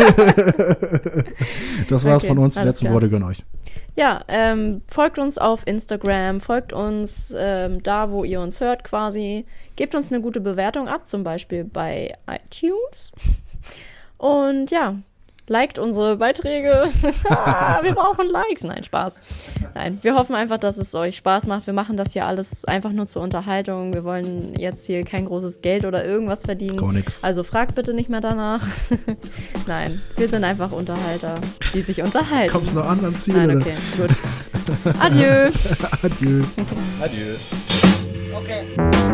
Das war's Okay, von uns. Die alles letzten klar. Worte gönnen euch. Ja, folgt uns auf Instagram, folgt uns da, wo ihr uns hört quasi. Gebt uns eine gute Bewertung ab, zum Beispiel bei iTunes. Und ja, liked unsere Beiträge. Wir brauchen Likes. Nein, Spaß. Nein, wir hoffen einfach, dass es euch Spaß macht. Wir machen das hier alles einfach nur zur Unterhaltung. Wir wollen jetzt hier kein großes Geld oder irgendwas verdienen. Gar nix. Also fragt bitte nicht mehr danach. Nein, wir sind einfach Unterhalter, die sich unterhalten. Kommst du noch an Ziel? Nein, oder? okay, gut. Adieu. Adieu. Adieu.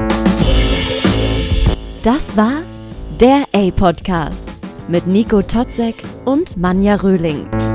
Das war der A-Podcast mit Nico Totzek und Manja Röhling.